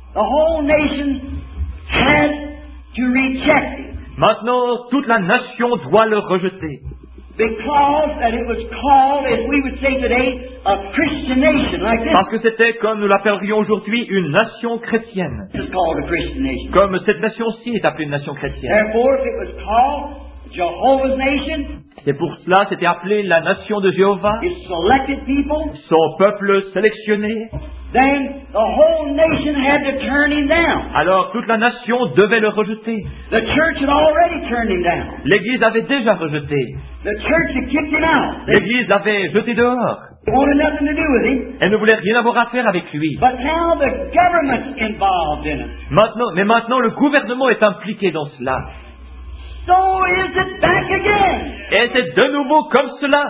the whole nation had to reject him. Maintenant, toute la nation doit le rejeter. Because that it was called, as we would say today, a Christian nation, like this. Parce que c'était, comme nous l'appellerions aujourd'hui, une nation chrétienne. This is called a Christian nation. Comme cette nation-ci est appelée une nation chrétienne. Therefore, if it was called Jehovah's nation, C'est pour cela, c'était appelé la nation de Jéhovah, its selected people, son peuple sélectionné. then the whole nation had to turn him down. Alors toute la nation devait le rejeter. The church had already turned him down. L'Église avait déjà rejeté. The church had kicked him out. They L'Église l'avait jeté dehors. wanted nothing to do with him. Elle ne voulait rien avoir à faire avec lui. But now the government's involved in it. Maintenant, le gouvernement est impliqué dans cela. So is it back again. Et c'est de nouveau comme cela.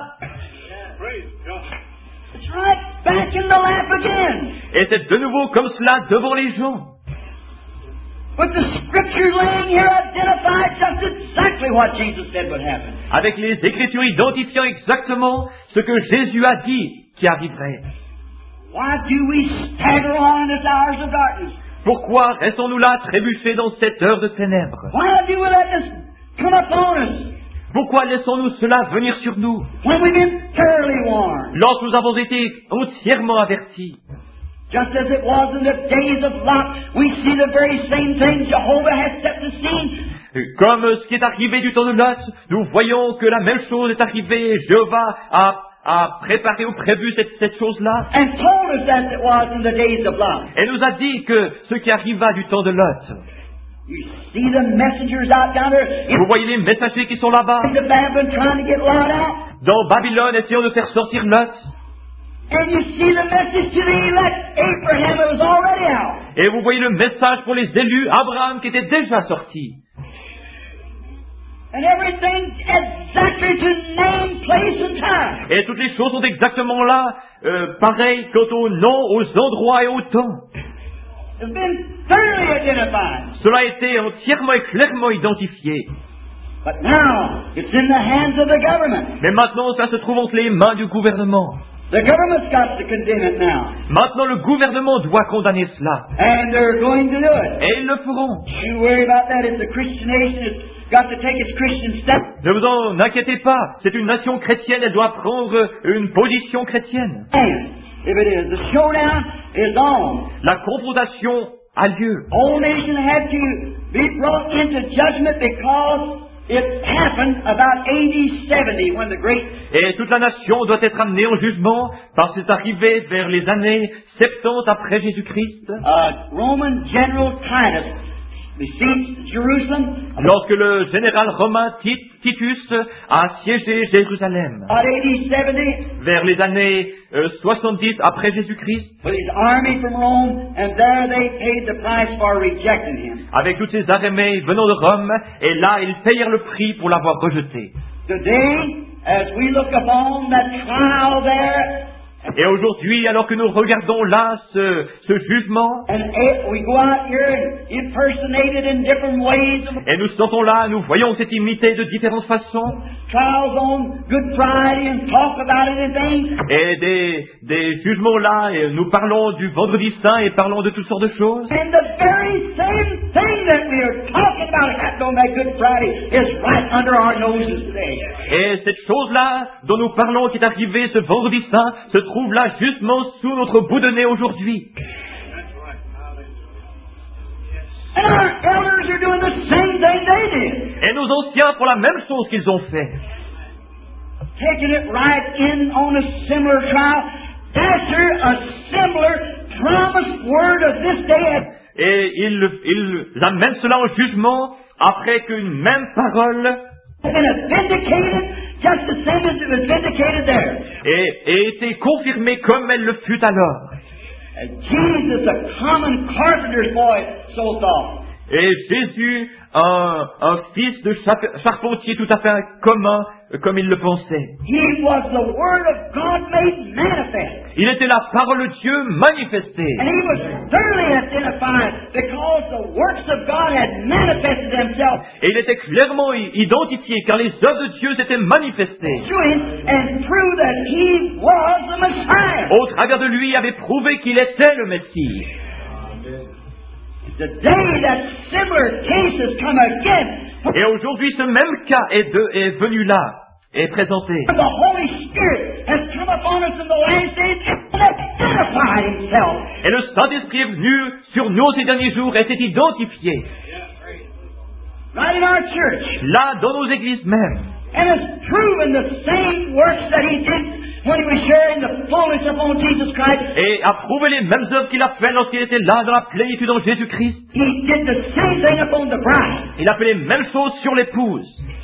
It's right back in the lap again. Et c'est de nouveau comme cela devant les gens. But the scripture laying here identified just exactly what Jesus said would happen. Avec les Écritures identifiant exactement ce que Jésus a dit qui arriverait. Why do we stagger on in this hours of darkness? Pourquoi restons-nous là trébuchés dans cette heure de ténèbres? Why do we let this come upon us Pourquoi laissons-nous cela venir sur nous when we've been thoroughly warned? lorsque nous avons été entièrement avertis? Just as it was in the days of Lot, we see the very same thing Jehovah has set the scene. Comme ce qui est arrivé du temps de Lot, nous voyons que la même chose est arrivée. Jéhovah a préparé ou prévu cette chose-là. And told us as it was in the days of Lot. Et nous a dit que ce qui arriva du temps de Lot. You see the messengers out down there Vous voyez les messagers qui sont là-bas, in the Babylon trying to get Lot out. dans Babylone, essayant de faire sortir Lot. And you see the message to the elect, Abraham, that was already out. Et vous voyez le message pour les élus, Abraham, qui était déjà sorti. And everything exactly to name, place, and time. Et toutes les choses sont exactement là, pareilles quant au nom, aux endroits et au temps. It's been thoroughly identified. Cela a été entièrement et clairement identifié. But now, it's in the hands of the government. Mais maintenant, ça se trouve entre les mains du gouvernement. The government's got to condemn it now. Maintenant, le gouvernement doit condamner cela. And they're going to do it. Et ils le feront. You worry about that. It's a Christian nation. It's got to take its Christian step. Ne vous en inquiétez pas. C'est une nation chrétienne. Elle doit prendre une position chrétienne. And if it is, the showdown is on. La confrontation a lieu. The whole nation had to be brought into judgment because it happened about AD 70 when the great Et toute la nation doit être amenée en jugement parce que c'est arrivé vers les années 70 après Jésus-Christ. Roman general Titus besieged Jerusalem. Lorsque le général romain Titus a siégé Jérusalem. About AD 70. Vers les années 70 après Jésus-Christ. With his army from Rome, and there they paid the price for rejecting him. Avec toutes ces armées venant de Rome, et là ils payèrent le prix pour l'avoir rejeté. Today, as we look upon that trial there, Et aujourd'hui, alors que nous regardons là ce jugement, and we go out here and impersonate it in different ways. et nous sentons là, nous voyons cette imité de différentes façons, Trials on Good Friday and talk about it and things. et des jugements là, et nous parlons du vendredi saint et parlons de toutes sortes de choses. And the very same thing that we are talking about on that Good Friday is right under our noses today. Et cette chose-là dont nous parlons qui est arrivée ce vendredi saint se trouve là justement sous notre bout de nez aujourd'hui. And our elders are doing the same thing they did. Et nos anciens font la même chose qu'ils ont fait. Taking it right in on a similar trial. After a similar promised word of this day. Et ils amènent cela en jugement après qu'une même parole just the same as it was vindicated there. Et été confirmée comme elle le fut alors. Jesus, a common carpenter's boy, so thought. Et Jésus, un fils de charpentier tout à fait commun, comme il le pensait. He was the Word of God made manifest. Il était la parole de Dieu manifestée. And he was thoroughly identified because the works of God had manifested themselves. Et il était clairement identifié car les œuvres de Dieu s'étaient manifestées. Through him and proved that he was the Messiah. Au travers de lui, il avait prouvé qu'il était le Messie. Today, that similar case has come again. Et aujourd'hui, ce même cas est venu là, est présenté. The Holy Spirit has come upon us in the last days and identified Himself. Et le Saint-Esprit est venu sur nous ces derniers jours et s'est identifié. Right in our church. Là, dans nos églises mêmes. And has proven the same works that He did when He was sharing the fullness upon Jesus Christ. Et a prouvé les mêmes œuvres qu'il a faites lorsqu'il était là dans la plénitude en Jésus-Christ. He did the same thing upon the bride. Il a fait les mêmes choses sur l'épouse.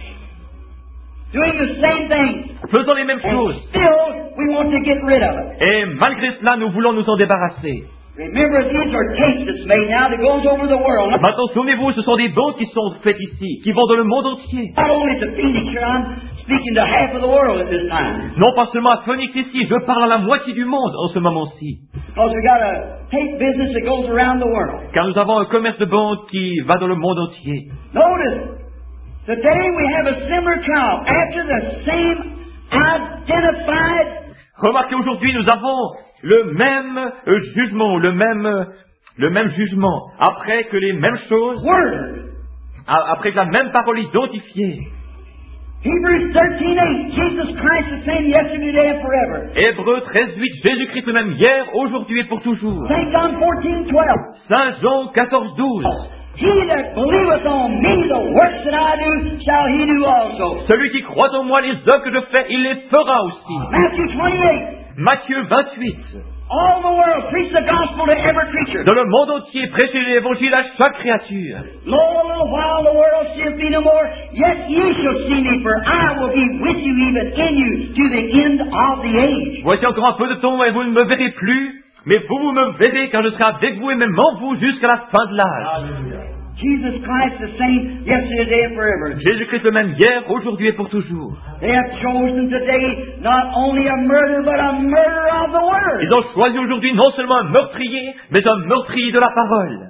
Doing the same thing. Faisant les mêmes choses. And still, we want to get rid of it. Et malgré cela, nous voulons nous en débarrasser. Remember, these are tapes that's made now that goes over the world. Maintenant, souvenez-vous, ce sont des bons qui sont faits ici, qui vont dans le monde entier. Not only to Phoenix here, I'm speaking to half of the world at this time. Non pas seulement à Phoenix ici, je parle à la moitié du monde en ce moment-ci. Because we got a tape business that goes around the world. Car nous avons un commerce de banque qui va dans le monde entier. Notice, today we have a similar trial after the same identified. Remarquez, aujourd'hui, nous avons le même jugement, le même jugement, après que les mêmes choses, après que la même parole identifiée. Hebrews 13:8, Jesus Christ the same yesterday, today and forever. Hébreux 13:8, Jésus-Christ le même hier, aujourd'hui et pour toujours. Saint John 14:12. Saint Jean 14:12. He that believeth on me, the works that I do, shall he do also. Celui qui croit en moi, les œuvres que je fais, il les fera aussi. Matthew 28. Matthieu 28. All the world preach the gospel to every creature. Dans le monde entier, prêchez l'évangile à chaque créature. Lo, a little while the world seeth me no more, yet ye shall see me, for I will be with you, even in you, to the end of the age. Voici encore un peu de temps et vous ne me verrez plus, mais vous me verrez car je serai avec vous et même en vous jusqu'à la fin de l'âge. Jesus Christ the same yesterday, today, and forever. Jésus-Christ le même hier, aujourd'hui et pour toujours. They have chosen today not only a murder, but a murder of the word. Ils ont choisi aujourd'hui non seulement un meurtrier, mais un meurtrier de la parole.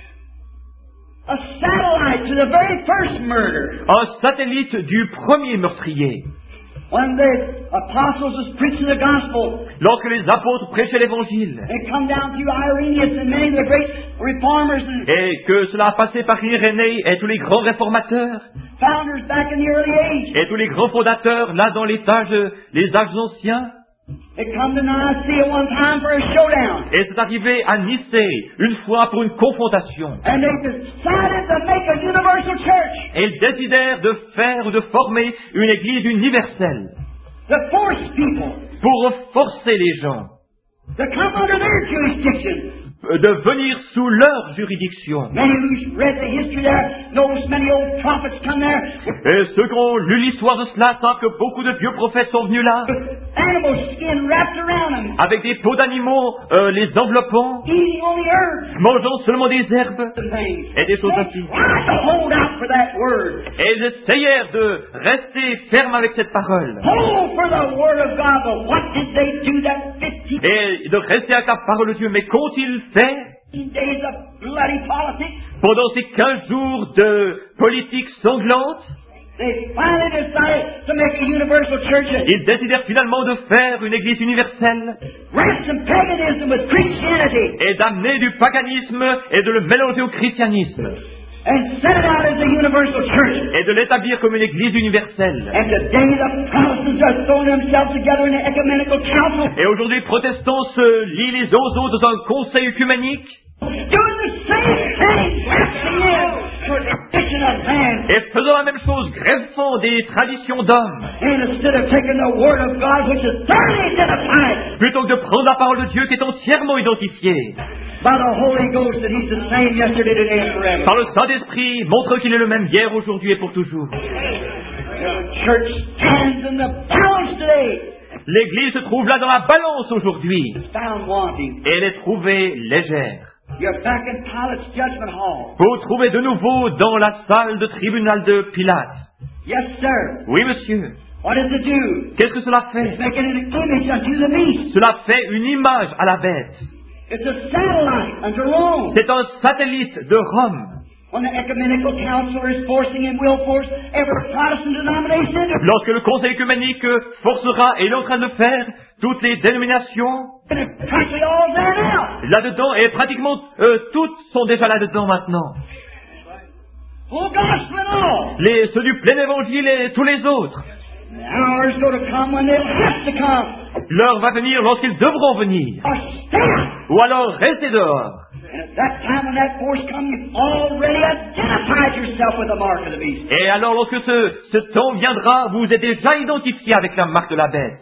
A satellite to the very first murder. Un satellite du premier meurtrier. When the apostles was preaching the gospel, lorsque les apôtres prêchaient l'évangile, they come down through Irenaeus and many of the great reformers and et que cela a passé par Irénée et tous les grands réformateurs, founders back in the early age, et tous les grands fondateurs là dans les âges anciens, they come to Nicaea one time for a showdown. Et c'est arrivé à Nicée une fois pour une confrontation. And they decided to make a universal church. Et ils décidèrent de faire ou de former une église universelle. To force people. Pour forcer les gens. To come under their jurisdiction. De venir sous leur juridiction. Many who's read the history there knows many old prophets come there. Et ceux qui ont lu l'histoire de cela savent que beaucoup de vieux prophètes sont venus là. Animal skin wrapped around them. Avec des peaux d'animaux les enveloppant. Eating only herbs. Mangeant seulement des herbes. Et des choses ainsi. Hold out for that word. Et ils essayèrent de rester fermes avec cette parole. Hold for the word of God, but what did they do that 15 Et de rester avec la parole de Dieu. Mais qu'ont-ils fait? days of bloody politics? Pendant ces 15 jours de politique sanglante, they finally decided to make a universal church. Ils décidèrent finalement de faire une église universelle. Ransom paganism with Christianity. Et d'amener du paganisme et de le mélanger au christianisme. And set it out as a universal church. Et de l'établir comme une église universelle. And today the Protestants are throwing themselves together in an ecumenical council. Et aujourd'hui, les protestants se lient les uns aux autres dans un conseil œcuménique. Doing the same thing, lapsing in for tradition of man. Et faisant la même chose, greffant des traditions d'hommes. And instead of taking the word of God, which is thoroughly identified. Plutôt que de prendre la parole de Dieu qui est entièrement identifiée. By the Holy Ghost that He's the same yesterday, today, and forever. Par le Saint-Esprit, montre qu'il est le même hier, aujourd'hui et pour toujours. The church stands in the balance today. L'Église se trouve là dans la balance aujourd'hui. Found wanting. Et elle est trouvée légère. You're back in Pilate's judgment hall. Vous vous trouvez de nouveau dans la salle de tribunal de Pilate. Yes, sir. Oui, monsieur. What does it do? Qu'est-ce que cela fait? It's making an image unto the beast. Cela fait une image à la bête. It's a satellite unto Rome. C'est un satellite de Rome. When the ecumenical council is forcing and will force every Protestant denomination into. Lorsque le conseil œcuménique forcera, et il est en train de le faire, toutes les dénominations And it's practically all there now. Là-dedans, et pratiquement toutes sont déjà là-dedans maintenant. Full gospel and all. Ceux du plein évangile et tous les autres. The hour's going to come when they'll have to come. L'heure va venir lorsqu'ils devront venir. Or stand. Ou alors restez dehors. And at that time when that force comes, you've already identified yourself with the mark of the beast. Et alors lorsque ce temps viendra, vous êtes déjà identifié avec la marque de la bête.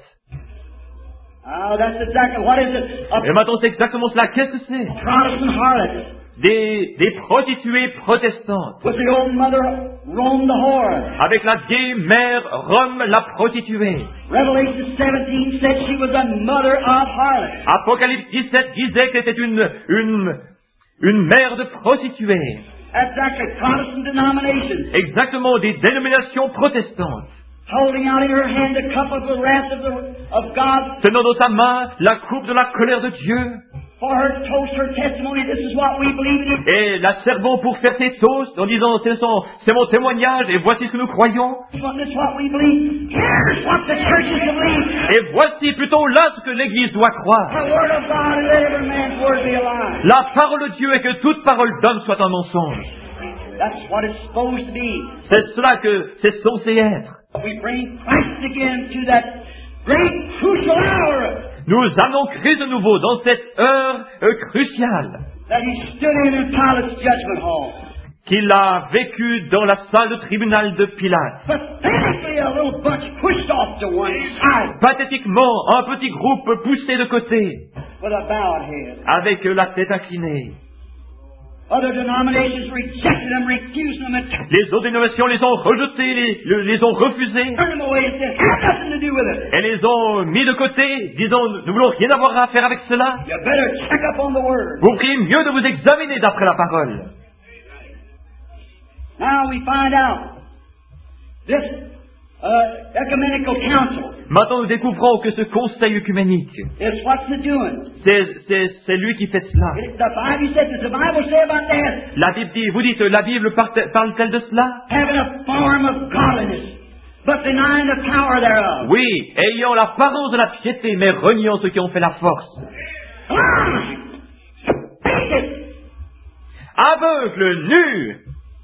Oh, that's exactly what is it? Et maintenant c'est exactement cela. Qu'est-ce que c'est? Protestant harlots. Des prostituées protestantes. With the old mother Rome the whore. Avec la vieille mère Rome la prostituée. Revelation 17 said she was a mother of harlots. Apocalypse 17 disait qu'elle était une mère de prostituées. Exactly, Protestant denominations. Exactement, des dénominations protestantes. Holding out in her hand the cup of the wrath of God. Tenant dans sa main la coupe de la colère de Dieu. For her toast, her testimony, this is what we believe in. Et la servant pour faire ses toasts en disant c'est mon témoignage et voici ce que nous croyons. This is what we believe. Here's what the churches believe. Et voici plutôt là ce que l'Église doit croire. The word of God and let every man's word be a lie. La parole de Dieu et que toute parole d'homme soit un mensonge. That's what it's supposed to be. C'est cela que c'est censé être. We bring Christ again to that great crucial hour. Nous amenons Christ de nouveau dans cette heure cruciale That he stood in Pilate's judgment hall. qu'il a vécu dans la salle de tribunal de Pilate. Pathetically, a little bunch pushed off to one side. Pathétiquement, un petit groupe poussé de côté, With a bowed head. avec la tête inclinée. Other denominations rejected them, refused them, and Les autres dénominations les ont rejetés, les ont refusés, turned them away and said, have nothing to do with it. et les ont mis de côté, disant, nous ne voulons rien avoir à faire avec cela. You better check up on the word. Vous feriez mieux de vous examiner d'après la parole. Now we find out this ecumenical council Maintenant, nous découvrons que ce conseil œcuménique, is what's it doing? c'est lui qui fait cela. The Bible said, does the Bible say about that? La Bible dit, vous dites, la Bible parle-t-elle de cela? Having a form of godliness, but denying the power thereof. Oui, ayant l'apparence de la piété, mais reniant ceux qui ont fait la force. Naked, Aveugles, nus,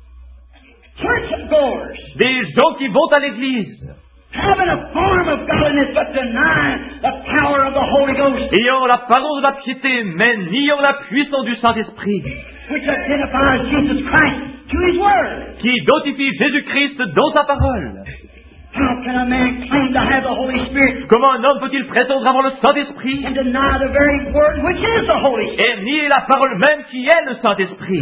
church-goers, des gens qui vont à l'église, having a form of godliness, but denying the power of the Holy Ghost, ayant l'apparence de la piété, mais niant la puissance du Saint-Esprit, which identifies Jesus Christ to His Word. qui identifie Jésus-Christ dans sa parole. How can a man claim to have the Holy Spirit Comment un homme peut-il prétendre avoir le Saint-Esprit and deny the very Word which is the Holy Spirit? et nier la parole même qui est le Saint-Esprit?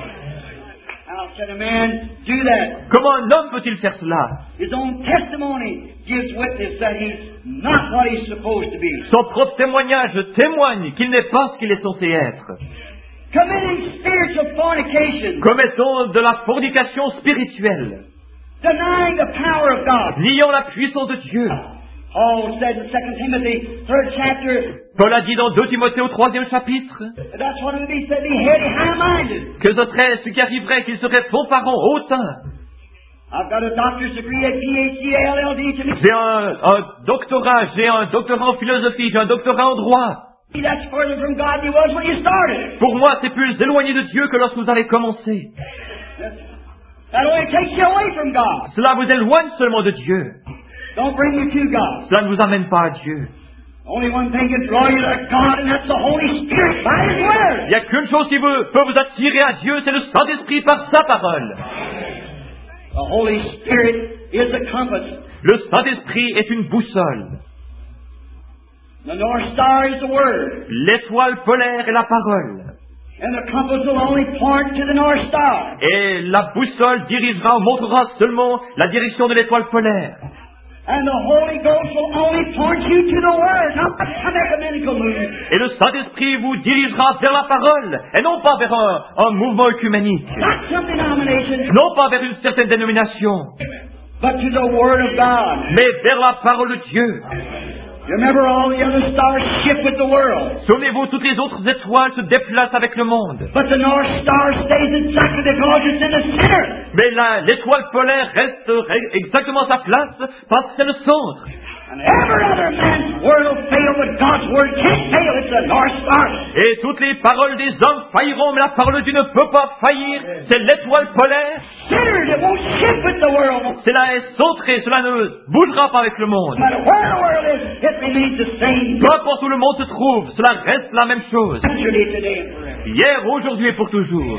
How can a man do that? Comment un homme peut-il faire cela? His own testimony gives witness that he's not what he's supposed to be. Son propre témoignage témoigne qu'il n'est pas ce qu'il est censé être. Committing spiritual fornication, Commettons de la fornication spirituelle, denying the power of God. niant la puissance de Dieu. Paul said in 2 Timothy, 3rd chapter, Paul a dit dans 2 Timothée au 3e chapitre that's what it would be said, be heady, high-minded. que ce serait ce qui arriverait, qu'il serait fanfaron, hautain. I've got a doctor's degree at PhD, LLD to me. J'ai un doctorat en philosophie, j'ai un doctorat en droit. That's further from God than he was when you started. Pour moi, c'est plus éloigné de Dieu que lorsque vous avez commencé. That only takes you away from God. Cela vous éloigne seulement de Dieu. Don't bring you to God. Cela ne vous amène pas à Dieu. Only one thing can draw you to God, and that's the Holy Spirit by His Word. Il n'y a qu'une chose qui peut vous attirer à Dieu, c'est le Saint-Esprit par sa parole. The Holy Spirit is a compass. Le Saint-Esprit est une boussole. The North Star is the Word. L'étoile polaire est la parole. And the compass will only point to the North Star. Et la boussole montrera seulement la direction de l'étoile polaire. And the Holy Ghost will only point you to the Word, not some ecumenical movement. Et le Saint-Esprit vous dirigera vers la parole, et non pas vers un mouvement œcuménique. Not some denomination, Non pas vers une certaine dénomination, but to the Word of God. mais vers la parole de Dieu. You remember all the other stars shift with the world. Souvenez-vous, toutes les autres étoiles se déplacent avec le monde. But the North Star stays exactly because it's in the center. Mais l'étoile polaire reste exactement à sa place parce que c'est le centre. Et toutes les paroles des hommes failliront, mais la parole de Dieu ne peut pas faillir. C'est l'étoile polaire. Cela est centré, cela ne bougera pas avec le monde. Peu importe où le monde se trouve, cela reste la même chose. Hier, aujourd'hui et pour toujours.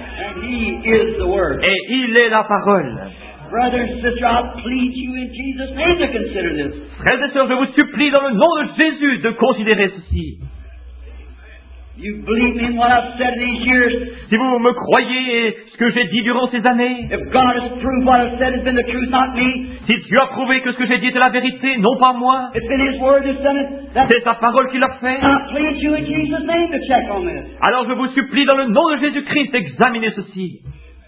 Et il est la parole. Brother and sister, I'll plead you in Jesus' name to consider this. Frères et sœurs, je vous supplie dans le nom de Jésus de considérer ceci. You believe me in what I've said these years. Si vous me croyez et ce que j'ai dit durant ces années, If God has proved what I've said has been the truth, not me. si Dieu a prouvé que ce que j'ai dit était la vérité, non pas moi, It's been His word that's done it. c'est sa parole qui l'a fait. I plead you in Jesus' name to check on this. Alors je vous supplie dans le nom de Jésus-Christ d'examiner ceci.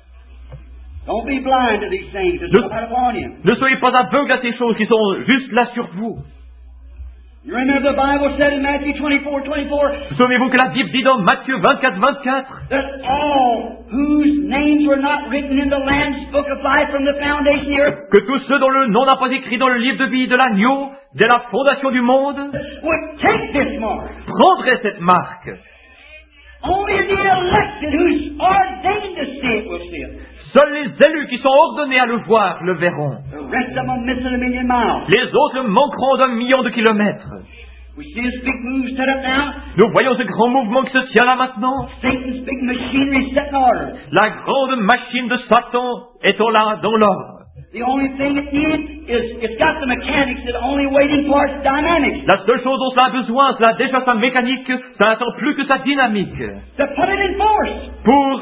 Don't be blind to these things that's come out upon you. Ne soyez pas aveugles à ces choses qui sont juste là sur vous. You remember the Bible said in Matthew 24:24 Souvenez-vous que la Bible dit dans Matthieu 24:24 that all whose names were not written in the Lamb's book of life from the foundation of the earth que tous ceux dont le nom n'a pas écrit dans le livre de vie de l'agneau dès la fondation du monde would take this mark. prendraient cette marque. Only the elected who's ordained to see it will see it. Seuls les élus qui sont ordonnés à le voir le verront. The rest of them missing a million miles. Les autres manqueront d'1 million de kilomètres. We see this big move set up now. Nous voyons ce grand mouvement qui se tient là maintenant. Satan's big machinery set in order. La grande machine de Satan est là dans l'ordre. The only thing it needs is it's got the mechanics that only waiting for its dynamics. La seule chose dont cela a besoin, cela a déjà sa mécanique, ça n'attend plus que sa dynamique. To put it in force. Pour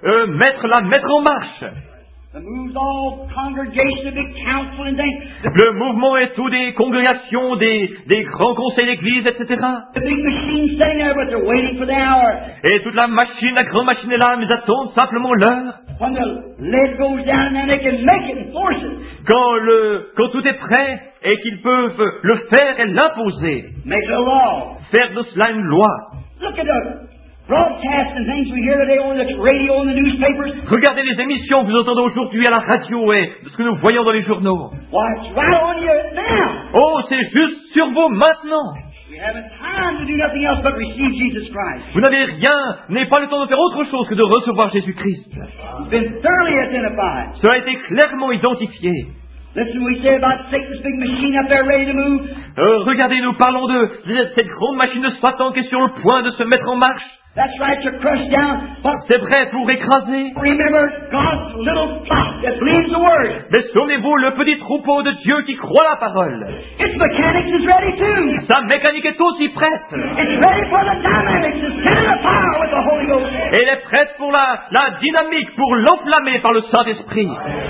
la mettre en marche. The move's all congregation, a big council and things. Le mouvement est tout des congrégations, des grands conseils d'église, etc. The big machine's sitting there, but they're waiting for the hour. Et toute la machine, la grande machine est là, mais ils attendent simplement l'heure. When the lid goes down, then they can make it and force it. Quand tout est prêt et qu'ils peuvent le faire et l'imposer. Make it a law. Faire de cela une loi. Look at the broadcast and things we hear today on the radio and the newspapers. Regardez les émissions que vous entendez aujourd'hui à la radio et ce que nous voyons dans les journaux. Why, it's right on you now. Oh, c'est juste sur vous maintenant. We haven't time to do nothing else but receive Jesus Christ. Vous n'avez pas le temps de faire autre chose que de recevoir Jésus-Christ. You've been thoroughly identified. Cela a été clairement identifié. Listen, we say about Satan's big machine up there ready to move. Regardez, nous parlons de cette grande machine de Satan qui est sur le point de se mettre en marche. That's right, you're crushed down. But C'est vrai, pour écraser. remember God's little flock that believes the word. Mais souvenez-vous, le petit troupeau de Dieu qui croit la parole. Its mechanics is ready too. Sa mécanique est aussi prête. It's ready for the dynamics. It's sending the power with the Holy Ghost. Elle est prête pour la dynamique, pour l'enflammer par le Saint-Esprit.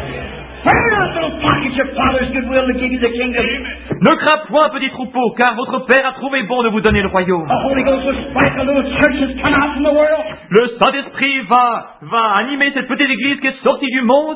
Fear not, little flock, it's your Father's good will to give you the kingdom. Ne crains point, petit troupeau, car votre Père a trouvé bon de vous donner le royaume. The Holy Ghost will strike the little church that's come out from the world. Le Saint-Esprit va animer cette petite église qui est sortie du monde.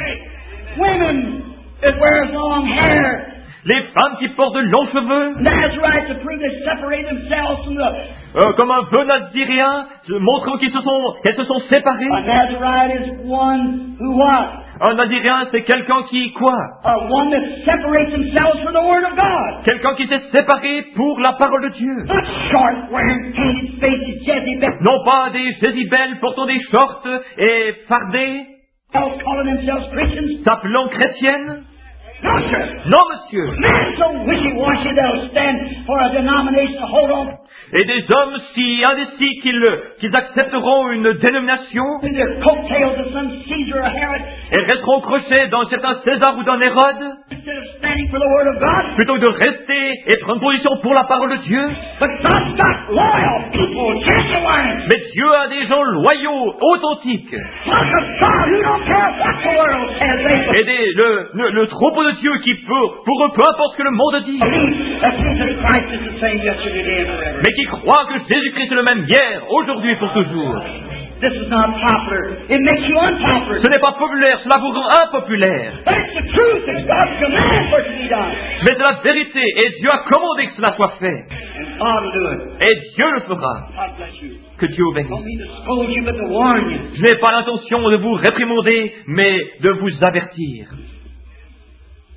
Women that wears long hair. Les femmes qui portent de longs cheveux, Nazarites to prove they separate themselves from the... comme un vœu naziréen, montrant qu'elles se sont séparées. A Nazarite is one who what? Un naziréen, c'est quelqu'un qui, quoi? One that separates themselves from the Word of God. Quelqu'un qui s'est séparé pour la parole de Dieu. Not short, wearing, painted faces, Jezebel. Non pas des Jézibel portant des shorts et fardés, Else calling themselves Christians. s'appelant chrétiennes. No, sir. Non, monsieur. Men so wishy-washy they'll stand for a denomination to hold on Et des hommes si indécis qu'ils accepteront une dénomination to their coattails of some Caesar or Herod et resteront au crochet d'un certain César ou d'un Hérode, instead of standing for the Word of God. plutôt que de rester et prendre position pour la parole de Dieu. But God's got loyal people, genuine. Mais Dieu a des gens loyaux, authentiques. Flock of God who don't care what the world says. They Et le troupeau de Dieu qui pour eux, peu importe ce que le monde dit, believe that Jesus Christ is the same yesterday, today, and forever. mais qui croient que Jésus-Christ est le même hier, aujourd'hui et pour toujours. This is not popular. It makes you unpopular. Ce n'est pas populaire, cela vous rend impopulaire. But it's the truth. It's God's command for it to be done. Mais c'est la vérité, et Dieu a commandé que cela soit fait. And God will do it. Et Dieu le fera. God bless you. Que Dieu vous I don't bénisse. mean to scold you, but to warn you. Je n'ai pas l'intention de vous réprimander, mais de vous avertir.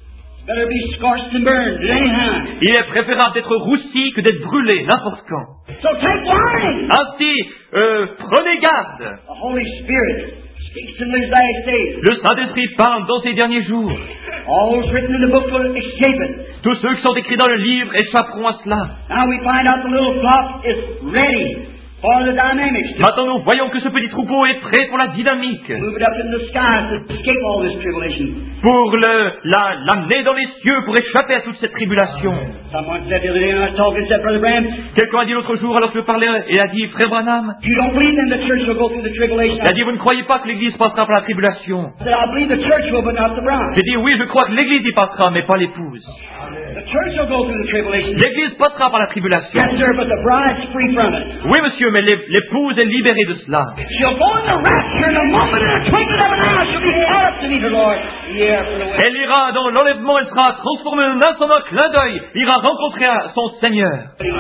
Better be scorched than burned at any time. Il est préférable d'être roussi que d'être brûlé n'importe quand. So take warning. Ainsi, prenez garde. The Holy Spirit speaks in these last days. Le Saint-Esprit parle dans ces derniers jours. All those written in the book will escape it. Tous ceux qui sont écrits dans le livre échapperont à cela. Now we find out the little flock is ready for the dynamics. Maintenant, nous voyons que ce petit troupeau est prêt pour la dynamique. Move it up in the skies to escape all this tribulation. Pour l'amener dans les cieux, pour échapper à toute cette tribulation. Someone said the other day when I was talking, said, Brother Branham, Quelqu'un a dit l'autre jour, alors que je parlais, et a dit, Frère Branham, you don't believe in the church will go through the tribulation. il a dit, vous ne croyez pas que l'Église passera par la tribulation. I said, I believe the church will, but not the bride. J'ai dit, oui, je crois que l'Église y passera, mais pas l'épouse. The church will go through the tribulation. L'Église passera par la tribulation. Yes, sir, but the bride's free from it. Oui, monsieur, mais l'épouse est libérée de cela. She'll go in the rapture in a moment, in a twinkling of an eye. She'll be caught up to meet her Lord. Yeah, for the way. Elle ira dans l'enlèvement, elle sera transformée en un instant, un clin d'œil, ira rencontrer son Seigneur.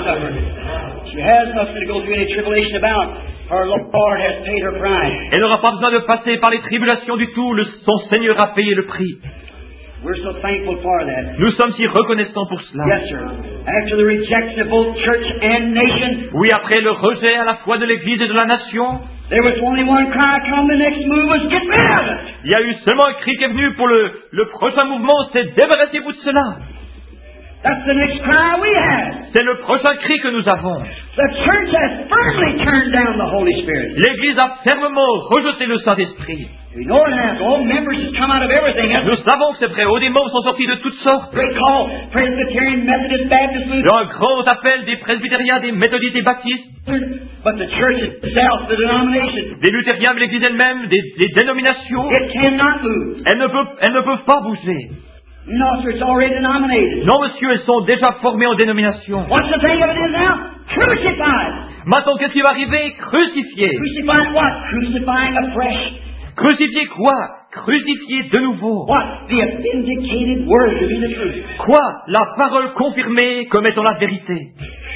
She has nothing to go through any tribulation about. Her Lord has paid her price. Elle n'aura pas besoin de passer par les tribulations du tout, son Seigneur a payé le prix. We're so thankful for that. Nous sommes si reconnaissants pour cela. Yes, sir. After the rejection of both church and nation, Oui, après le rejet à la fois de l'Église et de la nation, there was only one cry come. The next move was get rid of it. il y a eu seulement un cri qui est venu pour le prochain mouvement, c'est débarrassez-vous de cela. That's the next cry we have. C'est le prochain cri que nous avons. The church has firmly turned down the Holy Spirit. L'Église a fermement rejeté le Saint-Esprit. We know it has. All members has come out of everything. Nous savons que c'est vrai. Des membres sont sortis de toutes sortes. Great call, Presbyterian, Methodist, Baptist, Il y a un grand appel des presbytériens, des méthodistes, des baptistes, Lutheran, but the church itself, the denomination, des luthériens, mais l'Église elle-même, des dénominations, it cannot move. elles ne peuvent pas bouger. No, sir, it's already denominated. Non, monsieur, elles sont déjà formées en dénomination. What's the thing of it is now? Crucified. Maintenant, qu'est-ce qui va arriver? Crucifier. Crucified what? Crucifying afresh. Crucifier quoi? Crucifier de nouveau. What? The vindicated word to be the truth. Quoi? La parole confirmée comme étant la vérité.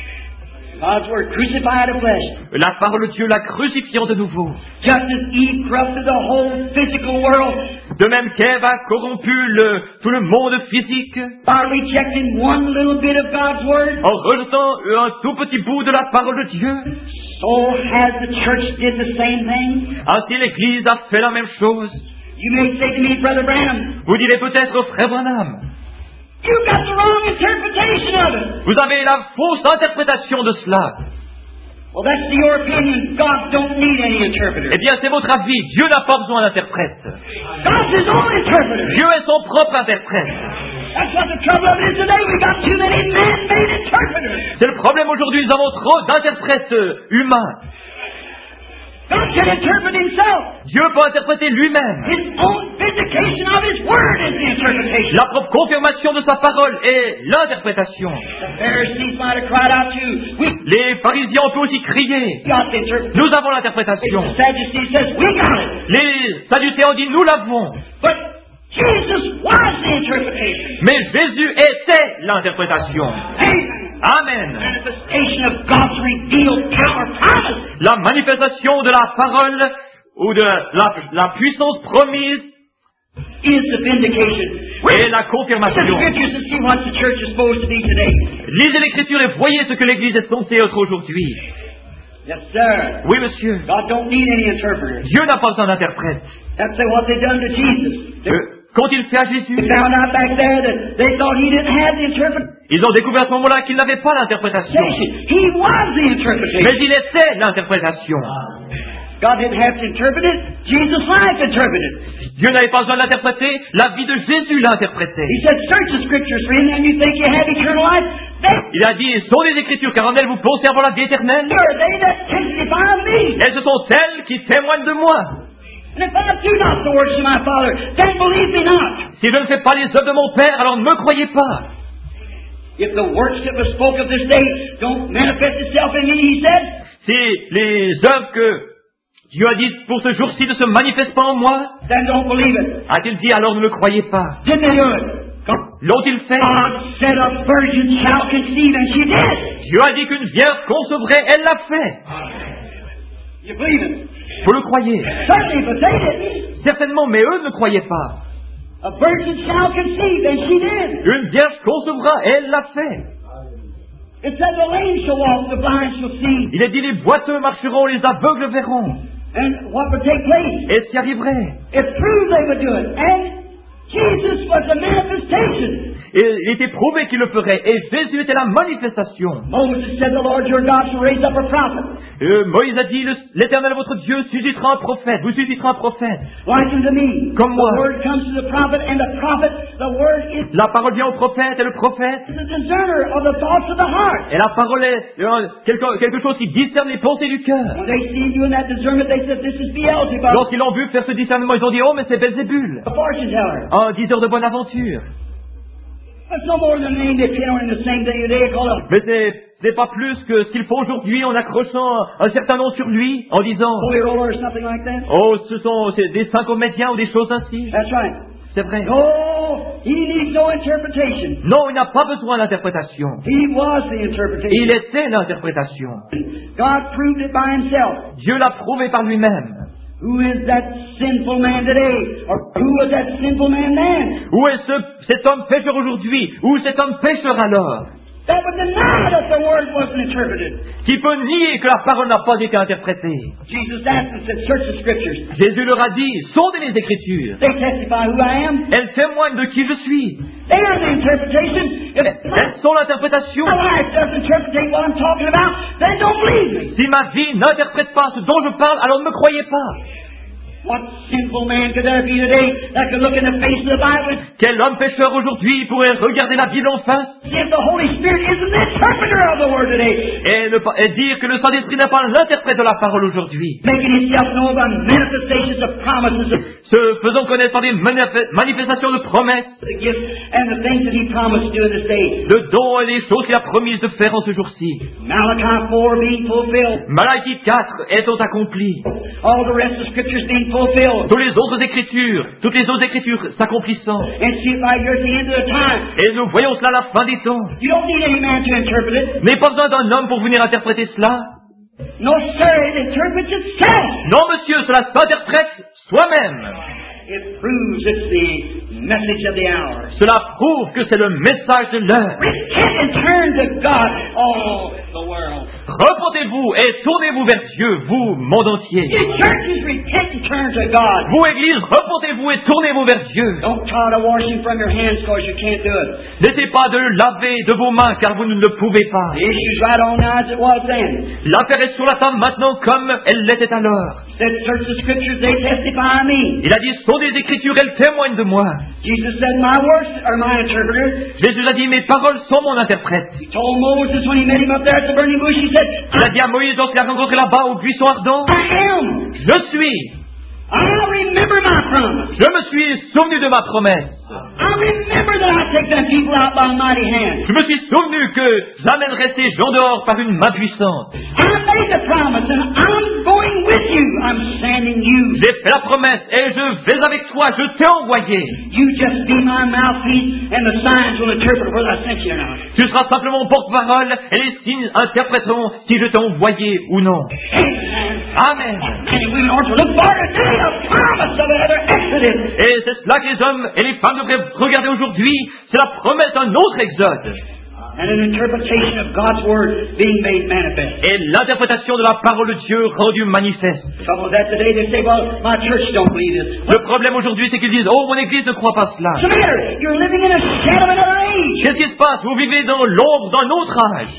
God's word crucified afresh. La parole de Dieu la crucifiant de nouveau. Just as Eve corrupted the whole physical world De même qu'Ève a corrompu tout le monde physique by rejecting one little bit of God's word, en rejetant un tout petit bout de la parole de Dieu, so has the church did the same thing. ainsi l'Église a fait la même chose. You may say to me, Brother Branham, Vous direz peut-être, frère Branham, you got the wrong interpretation of it. vous avez la fausse interprétation de cela. Well, that's your opinion. God don't need any interpreter. Eh bien, c'est votre avis. Dieu n'a pas besoin d'interprète. God's his own interpreter. Dieu est son propre interprète. That's what the trouble of it is today. We got too many man-made interpreters. C'est le problème aujourd'hui, nous avons trop d'interprètes humains. God can interpret himself. Dieu peut interpréter lui-même. His own vindication of his word is the interpretation. La propre confirmation de sa parole est l'interprétation. The Pharisees might have cried out too. We Les pharisiens ont pu aussi crier. got the interpretation. Nous avons l'interprétation. The Sadducees says we got it. Les sadducéens ont dit nous l'avons. But Jesus was the interpretation. Mais Jésus était l'interprétation. Amen. Amen. Manifestation of God's revealed power promise. La manifestation de la parole ou de la puissance promise Is the vindication. et la Read the confirmation. scriptures and see what the church is supposed to be today. Lisez l'Écriture et voyez ce que l'Église est censée être aujourd'hui. Yes, sir. Oui, monsieur. God don't need any interpreter. Dieu n'a pas besoin d'interprète. That's what they done to Jesus. Quand il fait à Jésus, They found out back there that they thought he didn't have the interpretation. ils ont découvert à ce moment-là qu'il n'avait pas l'interprétation. He was the interpretation. Mais il était l'interprétation. God didn't have to interpret it. Jesus' life interpreted it. Dieu n'avait pas besoin de l'interpréter, la vie de Jésus l'a interprété. He said, search the scriptures for him and you think you have eternal life. Il a dit, sont les Écritures, car en elles vous pensez avoir la vie éternelle. They that testify of me. Et ce sont elles qui témoignent de moi. And if I do not the works of my Father, then believe me not. Si je ne fais pas les œuvres de mon Père, alors ne me croyez pas. If the works that were spoke of this day don't manifest itself in me, he said, Si les œuvres que Dieu a dites pour ce jour-ci ne se manifestent pas en moi, then don't believe it. a-t-il dit, alors ne me croyez pas. Didn't they do it? L'ont-ils fait? God said a virgin shall conceive, and she did. Dieu a dit qu'une vierge concevrait, elle l'a fait. You believe it? Vous le croyez? Certainly, but they didn't. Certainement, mais eux ne croyaient pas. A virgin shall conceive, and she did. Une vierge concevra, et elle l'a fait. It said the lame shall walk, the blind shall see. Il est dit, les boiteux marcheront, les aveugles verront. And what would take place? Et ce qui arriverait. It proved they would do it. And Jesus was the manifestation. Et il était prouvé qu'il le ferait. Et Jésus était la manifestation. Moses said, the Lord your God shall raise up a prophet. Moïse a dit, l'Éternel votre Dieu suscitera un prophète. Vous suscitera un prophèt. Like unto me. Comme moi. The word comes to the prophet, and the prophet, the word is La parole vient au prophète, et le prophète. the discerner of the thoughts of the heart. Et la parole est quelque chose qui discerne les pensées du cœur. When they see doing that discernment, they said, this is Beelzebub, Lorsqu'ils l'ont vu faire ce discernement, ils ont dit, oh, mais c'est Belzébul, the fortune teller. un diseur de bonne aventure. That's no more than a name they pin on in the same day today called a Mais c'est pas plus que ce qu'il faut aujourd'hui en accrochant un certain nom sur lui, en disant, holy roller or something like that. oh, c'est des saints comédiens ou des choses ainsi. That's right. C'est vrai. No, he needs no interpretation. Non, il n'a pas besoin d'interprétation. He was the interpretation. Il était l'interprétation. God proved it by himself. Dieu l'a prouvé par lui-même. Who is that sinful man today? Or who was that sinful man then? Où est cet homme pécheur aujourd'hui? Où cet homme pécheur alors? That would deny that the word wasn't interpreted. Qui peut nier que la parole n'a pas été interprétée? Jesus asked and said, search the scriptures. Jésus leur a dit, sondez les Écritures. They testify who I am. Elles témoignent de qui je suis. They are the interpretation. If Elles sont l'interprétation. my life doesn't interpret what I'm talking about, then don't believe me. Si ma vie n'interprète pas ce dont je parle, alors ne me croyez pas. What sinful man could there be today that could look in the face of the Bible Quel homme pécheur aujourd'hui pourrait regarder la Bible en face if the Holy Spirit isn't the interpreter of the word today? et dire que le Saint-Esprit n'est pas l'interprète de la parole aujourd'hui, Making himself known by manifestations of promises of se faisant connaître par des manifestations de promesses, the gifts and the things that he promised to do in this day. de dons et des choses qu'il a promises de faire en ce jour-ci. Malachi 4 being fulfilled. Malachie 4 étant accompli. All the rest of the scriptures being fulfilled. Toutes les autres écritures s'accomplissant. And see it right here at the end of the time. Et nous voyons cela à la fin des temps. You don't need any man to interpret it. Mais pas besoin d'un homme pour venir interpréter cela. No, sir, it interprets itself. Non, monsieur, cela s'interprète soi-même. It proves it's the message of the hour. Cela prouve que c'est le message de l'heure. Repent and turn to God, all the world. Repentez-vous et tournez-vous vers Dieu, vous, monde entier. You churches, repent and turn to God. Vous, Église, repentez-vous et tournez-vous vers Dieu. Don't try to wash him from your hands because you can't do it. N'essayez pas de le laver de vos mains, car vous ne le pouvez pas. The issue's right on now as it was then. L'affaire est sur la table maintenant comme elle l'était alors. Said, search the scriptures, they testify of me. Il a dit, sont des Écritures, elles témoignent de moi. Jesus said, my words are my interpreter. Jésus a dit, mes paroles sont mon interprète. He told Moses when he met him up there at the burning bush, he said, Il a dit à Moïse lorsqu'il a rencontré là-bas au buisson ardent, I am. je suis. I remember my promise. Je me suis souvenu de ma promesse. I remember that I take them people out by a mighty hand. Je me suis souvenu que j'amènerai ces gens dehors par une main puissante. I made the promise and I'm going with you. I'm sending you. J'ai fait la promesse et je vais avec toi, je t'ai envoyé. You just be my mouthpiece and the signs will interpret whether I sent you or not. Tu seras simplement mon porte-parole et les signes interpréteront si je t'ai envoyé ou non. Amen. Amen. And we ought to look for today a promise of another Exodus. Et c'est cela que les hommes et les femmes devraient regarder aujourd'hui, c'est la promesse d'un autre exode. And an interpretation of God's Word being made manifest. Et l'interprétation de la parole de Dieu rendue manifeste. Some of that today, they say, well, my church don't believe this. Le problème aujourd'hui, c'est qu'ils disent, oh, mon église ne croit pas cela. What's the matter? You're living in a shadow of another age. Qu'est-ce qui se passe? Vous vivez dans l'ombre d'un autre âge.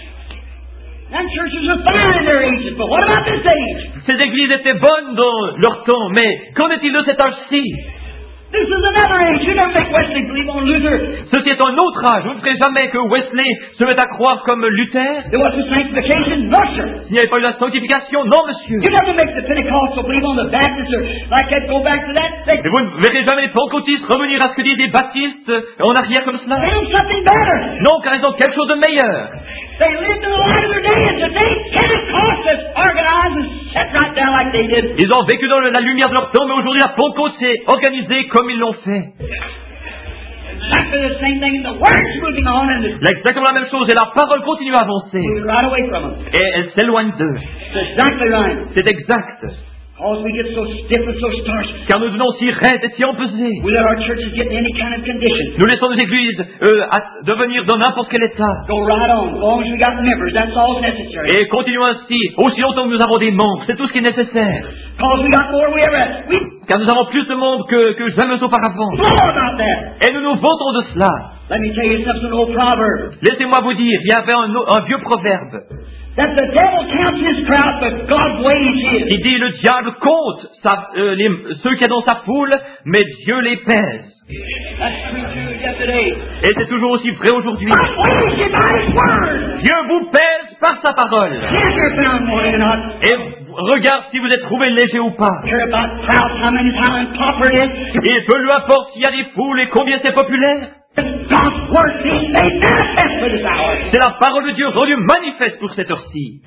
And churches are fine in their ages, but what about this age? Ces églises étaient bonnes dans leur temps, mais qu'en est-il de cet âge-ci? This is another age. You never make Wesley believe on Luther. Ceci est un autre âge. Vous ne ferez jamais que Wesley se mette à croire comme Luther. There wasn't sanctification. No, sir. S'il n'y avait pas eu la sanctification, non, monsieur. You never make the Pentecostal believe on the Baptists or like that. Go back to that. They Et vous ne verrez jamais les pentecôtistes revenir à ce que disent les baptistes en arrière comme cela. found something better. Non, car ils ont quelque chose de meilleur. They lived in the light of their day, and today Pentecost is organized and set right down like they did. Ils ont vécu dans la lumière de leur temps, mais aujourd'hui la Pentecôte s'est organisée comme ils l'ont fait. Exactly the same thing, and the word's moving on, and it's Exactement la même chose, et la parole continue à avancer. moving right away from them. Et elle s'éloigne d'eux. It's exactly right. C'est exact. Because we get so stiff and so starched. Car nous devenons si raides et si empesés. We let our churches get in any kind of condition. Nous laissons nos églises devenir dans n'importe quel état. Go right on. As long as we got members, that's all necessary. Et continuons ainsi, aussi longtemps que nous avons des membres, c'est tout ce qui est nécessaire. Because we got more we ever had. Car nous avons plus de membres que jamais auparavant. More about that. Et nous nous vantons de cela. Let me tell you something, an old proverb. Laissez-moi vous dire, il y avait un vieux proverbe That the devil counts his crowd, but God weighs his. qui dit le diable compte ceux qui sont dans sa foule, mais Dieu les pèse. That's true too yesterday. Et c'est toujours aussi vrai aujourd'hui. God weighs you by his word. Dieu vous pèse par sa parole. If you're found wanting or not. Et regarde si vous êtes trouvé léger ou pas. Care about crowds, how unpopular it is. Et peu lui importe s'il y a des foules et combien c'est populaire. God's word being made manifest for this hour. C'est la parole de Dieu rendue manifeste pour cette heure-ci.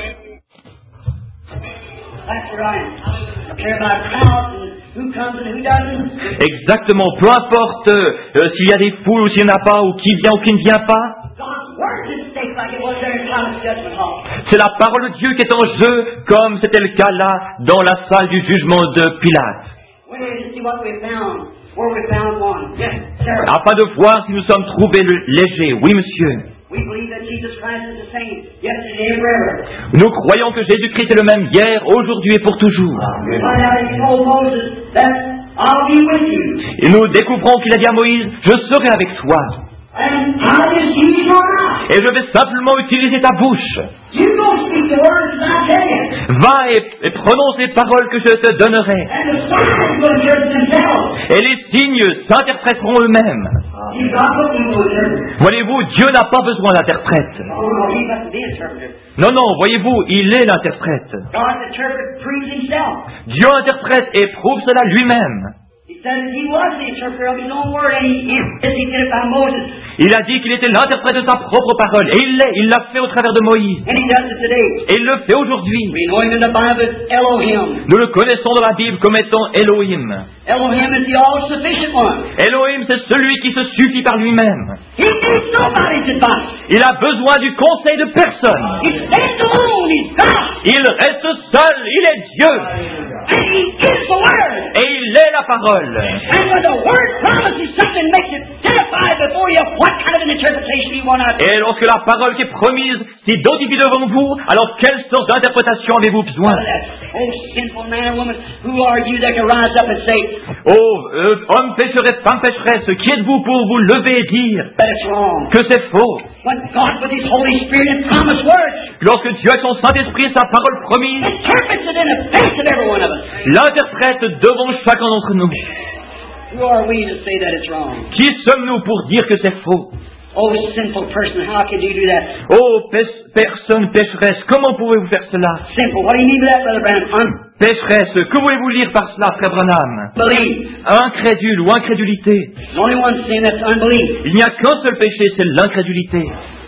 That's right. I care about crowds and who comes and who doesn't. Exactement. Peu importe s'il y a des foules ou s'il n'y en a pas, ou qui vient ou qui ne vient pas. God's word is at stake like it was there in Pilate's judgment hall. C'est la parole de Dieu qui est en jeu, comme c'était le cas là, dans la salle du jugement de Pilate. Wait to see what we found. Where we found one. Yes, sir. Afin de voir si nous sommes trouvés légers. Oui, monsieur. We believe that Jesus Christ is the same yesterday and forever. Nous croyons que Jésus-Christ est le même hier, aujourd'hui et pour toujours. We find out he told Moses that I'll be with you. Et nous découvrons qu'il a dit à Moïse, je serai avec toi. And I'll just use your mouth. Et je vais simplement utiliser ta bouche. You go speak the words that I tell you. Va et prononce les paroles que je te donnerai. And the signs will interpret themselves. Et les signes s'interpréteront eux-mêmes. He's not looking for interpreters. Voyez-vous, Dieu n'a pas besoin d'interprète. Oh no, he must be interpreter. Non, non, voyez-vous, il est l'interprète. God interprets proves himself. Dieu interprète et prouve cela lui-même. He said that he was the interpreter of his own word, and he did it by Moses. Il a dit qu'il était l'interprète de sa propre parole, et il l'a fait au travers de Moïse. And he does it today. Et il le fait aujourd'hui. We know him in the Bible as Elohim. Nous le connaissons dans la Bible comme étant Elohim. Elohim is the all-sufficient one. Elohim, c'est celui qui se suffit par lui-même. He needs nobody's advice. Il a besoin du conseil de personne. He stands alone. He's God. Il reste seul, il est Dieu. And he is the Word. Et il est la parole. And when the Word promises something, makes it identify before you what kind of an interpretation you want out. Et lorsque la parole qui est promise s'identifie devant vous, alors quelle sorte d'interprétation avez-vous besoin? Oh, sinful man and woman, who are you that can rise up and say, Oh, homme pécheresse, femme pécheresse, qui êtes-vous pour vous lever et dire that it's wrong? que c'est faux? When God, with His Holy Spirit and promised Word, Lorsque Dieu avec son Saint-Esprit et sa parole promise, interprets it in the face of every one of us. l'interprète devant chacun d'entre nous. Who are we to say that it's wrong? Qui sommes-nous pour dire que c'est faux? Oh, sinful person, how can you do that? Oh, personne pécheresse, comment pouvez-vous faire cela? Simple. What do you mean by that, Brother Branham? Pécheresse, que voulez-vous lire par cela, Frère Branham? Unbelief. Incrédule ou incrédulité. There's only one sin, that's unbelief. Il n'y a qu'un seul péché, c'est l'incrédulité.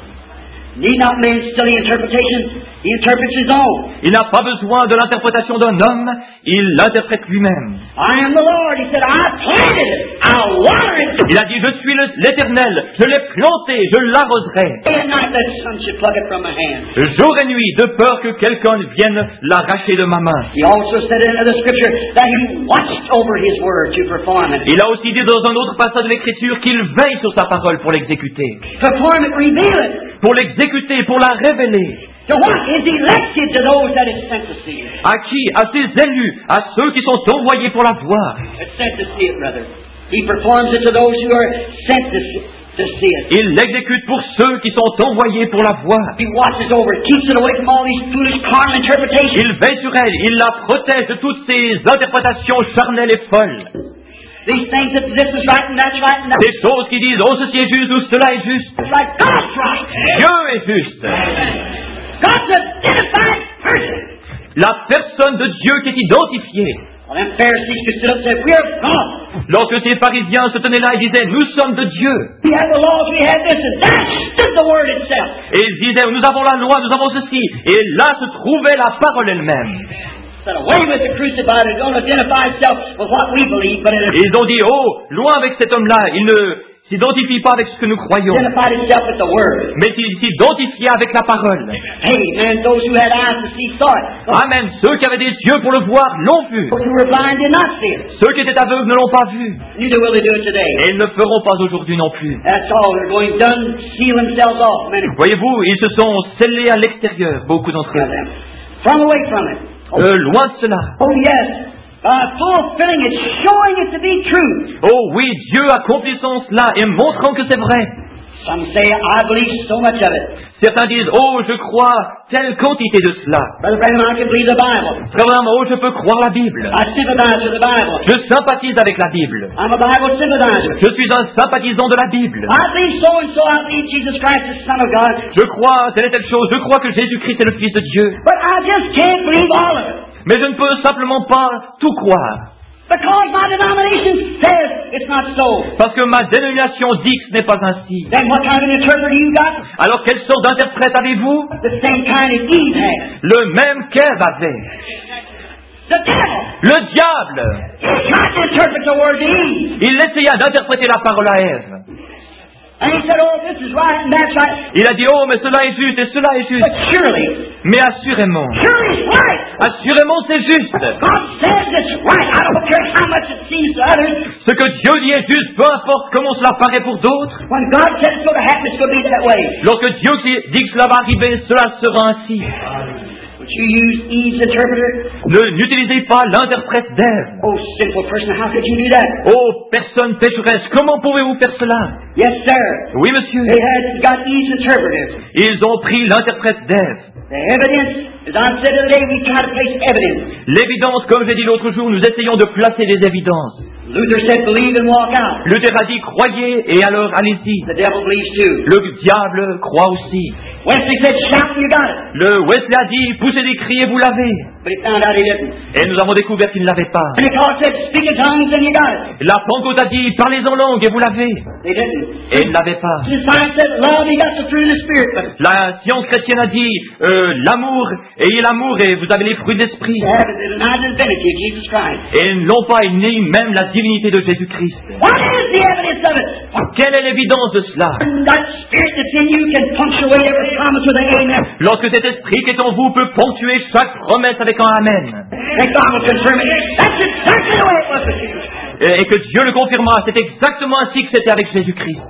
Need not man study interpretation. He interprets his own. Il n'a pas besoin de l'interprétation d'un homme, il l'interprète lui-même. I am the Lord. He said, I planted it. I'll water it. Il a dit, je suis l'Éternel, je l'ai planté, je l'arroserai. Day and night that sun should pluck it from my hand. Jour et nuit, de peur que quelqu'un vienne l'arracher de ma main. He also said in the scripture that he watched over his word to perform it. Il a aussi dit dans un autre passage de l'Écriture qu'il veille sur sa parole pour l'exécuter. Perform it, reveal it. Pour l'exécuter, pour la révéler. To what is elected to those that is sent to see it. À qui? À ses élus, à ceux qui sont envoyés pour la voir. It's sent to see it, brother. He performs it to those who are sent to see it. Il l'exécute pour ceux qui sont envoyés pour la voir. He watches over it, keeps it away from all these foolish carnal interpretations. Il veille sur elle, il la protège de toutes ces interprétations charnelles et folles. These things that this is right and that's right and that's Des choses qui disent, oh ceci est juste ou cela est juste. right. God's right. Dieu est juste. God's identified person. La personne de Dieu qui est identifiée. Well, them Pharisees could sit up and say, we're of God. Lorsque ces pharisiens se tenaient là et disaient, nous sommes de Dieu. We have the laws, we have this, and that stood the word itself. Et ils disaient, nous avons la loi, nous avons ceci. Et là se trouvait la parole elle-même. Said, away with the crucified, it don't identify itself with what we believe, but it Et ils ont dit, oh, loin avec cet homme-là, s'identifie pas avec ce que nous croyons, identified itself with the Word. mais il s'identifie avec la parole. Amen. Those who had eyes to see saw it. Amen. Ceux qui avaient des yeux pour le voir l'ont vu. Those who were blind did not see it. Ceux qui étaient aveugles ne l'ont pas vu. Neither will they do it today. Et ils ne le feront pas aujourd'hui non plus. That's all. They're going done, seal themselves off. Many Voyez-vous, ils se sont scellés à l'extérieur, beaucoup d'entre of eux. them. From away from it. Loin de cela. Oh yes. Fulfilling it, showing it to be true. Oh oui, Dieu accomplissant cela et montrant que c'est vrai. Some say, I believe so much of it. Certains disent, oh, je crois telle quantité de cela. Brother Branham, I can believe the Bible. Frère Branham, oh, je peux croire la Bible. I sympathize with the Bible. Je sympathise avec la Bible. I'm a Bible sympathizer. Je suis un sympathisant de la Bible. I believe so and so. I believe Jesus Christ is the Son of God. Je crois telle et telle chose. Je crois que Jésus-Christ est le Fils de Dieu. But I just can't believe all of it. Mais je ne peux simplement pas tout croire. Because my denomination says it's not so. Parce que ma dénomination dit que ce n'est pas ainsi. Then what kind of an interpreter you got? Alors quelle sorte d'interprète avez-vous? The same kind as Eve had. Le même qu'Ève avait. The devil. Le diable. He tried to interpret the word to Eve. Il essaya d'interpréter la parole à Ève. And he said, oh, this is right and that's right. Il a dit, oh, mais cela est juste et cela est juste. But surely, Mais assurément, it's right. assurément c'est juste. God says it's right. I don't care how much it seems to others. Ce que Dieu dit est juste, peu importe comment cela paraît pour d'autres. When God says it's going to happen, it's going to be that way. Lorsque Dieu dit que cela va arriver, cela sera ainsi. Would you use Eve's interpreter? N'utilisez pas l'interprète d'Ève. Oh, sinful person, how could you do that? Oh, personne pécheresse, comment pouvez-vous faire cela? Yes, sir. Oui, monsieur. They had got Eve's interpreter. Ils ont pris l'interprète d'Ève. The evidence, as I said the other day, we try to place evidence. L'évidence, comme j'ai dit l'autre jour, nous essayons de placer des évidences. Luther said, believe and walk out. Luther a dit, croyez et alors allez-y. The devil believes too. Le diable croit aussi. Wesley said, shout and you got it. Le Wesley a dit, poussez des cris et vous l'avez. But he found out he didn't. Et nous avons découvert qu'il ne l'avait pas. Pentecost said, speak in tongues and you got it. La Pentecôte a dit, parlez en langue et vous l'avez. They didn't. Et il ne l'avait pas. The science said, love, you got the fruit of the Spirit. But La science chrétienne a dit, l'amour, ayez l'amour et vous avez les fruits de l'esprit. they haven't denied the divinity of Jesus Christ. Et ils n'ont pas nié même la divinité de Jésus-Christ. What is the evidence of it? Quelle est l'évidence de cela? That Spirit that's in you can punctuate every promise with an amen. Lorsque cet esprit qui est en vous peut ponctuer chaque promesse avec un amen. And God will confirm it. That's exactly the way it was with Jesus. Et que Dieu le confirmera. C'est exactement ainsi que c'était avec Jésus-Christ.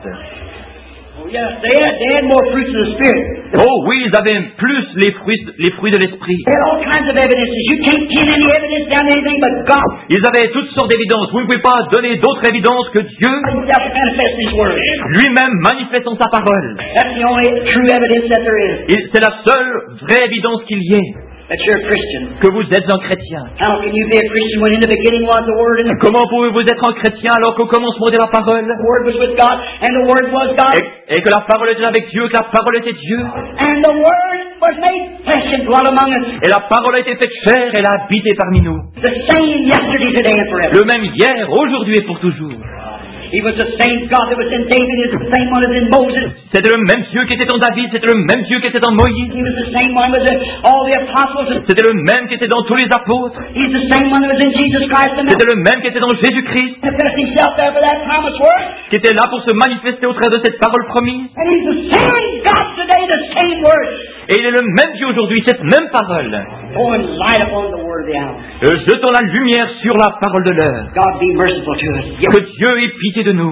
Oh, yes, they had more fruits of the Spirit. Oh oui, ils avaient plus les fruits de l'esprit. They had all kinds of evidences. You can't pin any evidence down to anything but God. Ils avaient toutes sortes d'évidences. Vous ne pouvez pas donner d'autres évidences que Dieu Himself to manifest His Word. lui-même manifestant sa parole. That's the only true evidence that there is. Et c'est la seule vraie évidence qu'il y ait, That you're a Christian. que vous êtes un chrétien. How can you be a Christian when in the beginning was the Word and the Comment pouvez-vous être un chrétien alors qu'au commencement de la parole Word was with God and the Word was God et que la parole était avec Dieu, que la parole était Dieu, and the Word was made flesh and dwelt among us. et la parole a été faite chair, elle a habité parmi nous. The same yesterday, today, and forever. Le même hier, aujourd'hui et pour toujours. He was the same God that was in David, is the same one as in Moses. C'était le même Dieu qui était en David, c'était le même Dieu qui était en Moïse, He was the same one that was in all the apostles. c'était le même qui était dans tous les apôtres, He's the same one that was in Jesus Christ the c'était le même qui était dans Jésus-Christ, manifest himself there for that promised word. qui était là pour se manifester au travers de cette parole promise. And he's the same God today, the same word. Et il est le même Dieu aujourd'hui, cette même parole. Throwing light upon the word of the hour. Jetant la lumière sur la parole de l'heure. God be merciful to us. Que Dieu ait pitié de nous.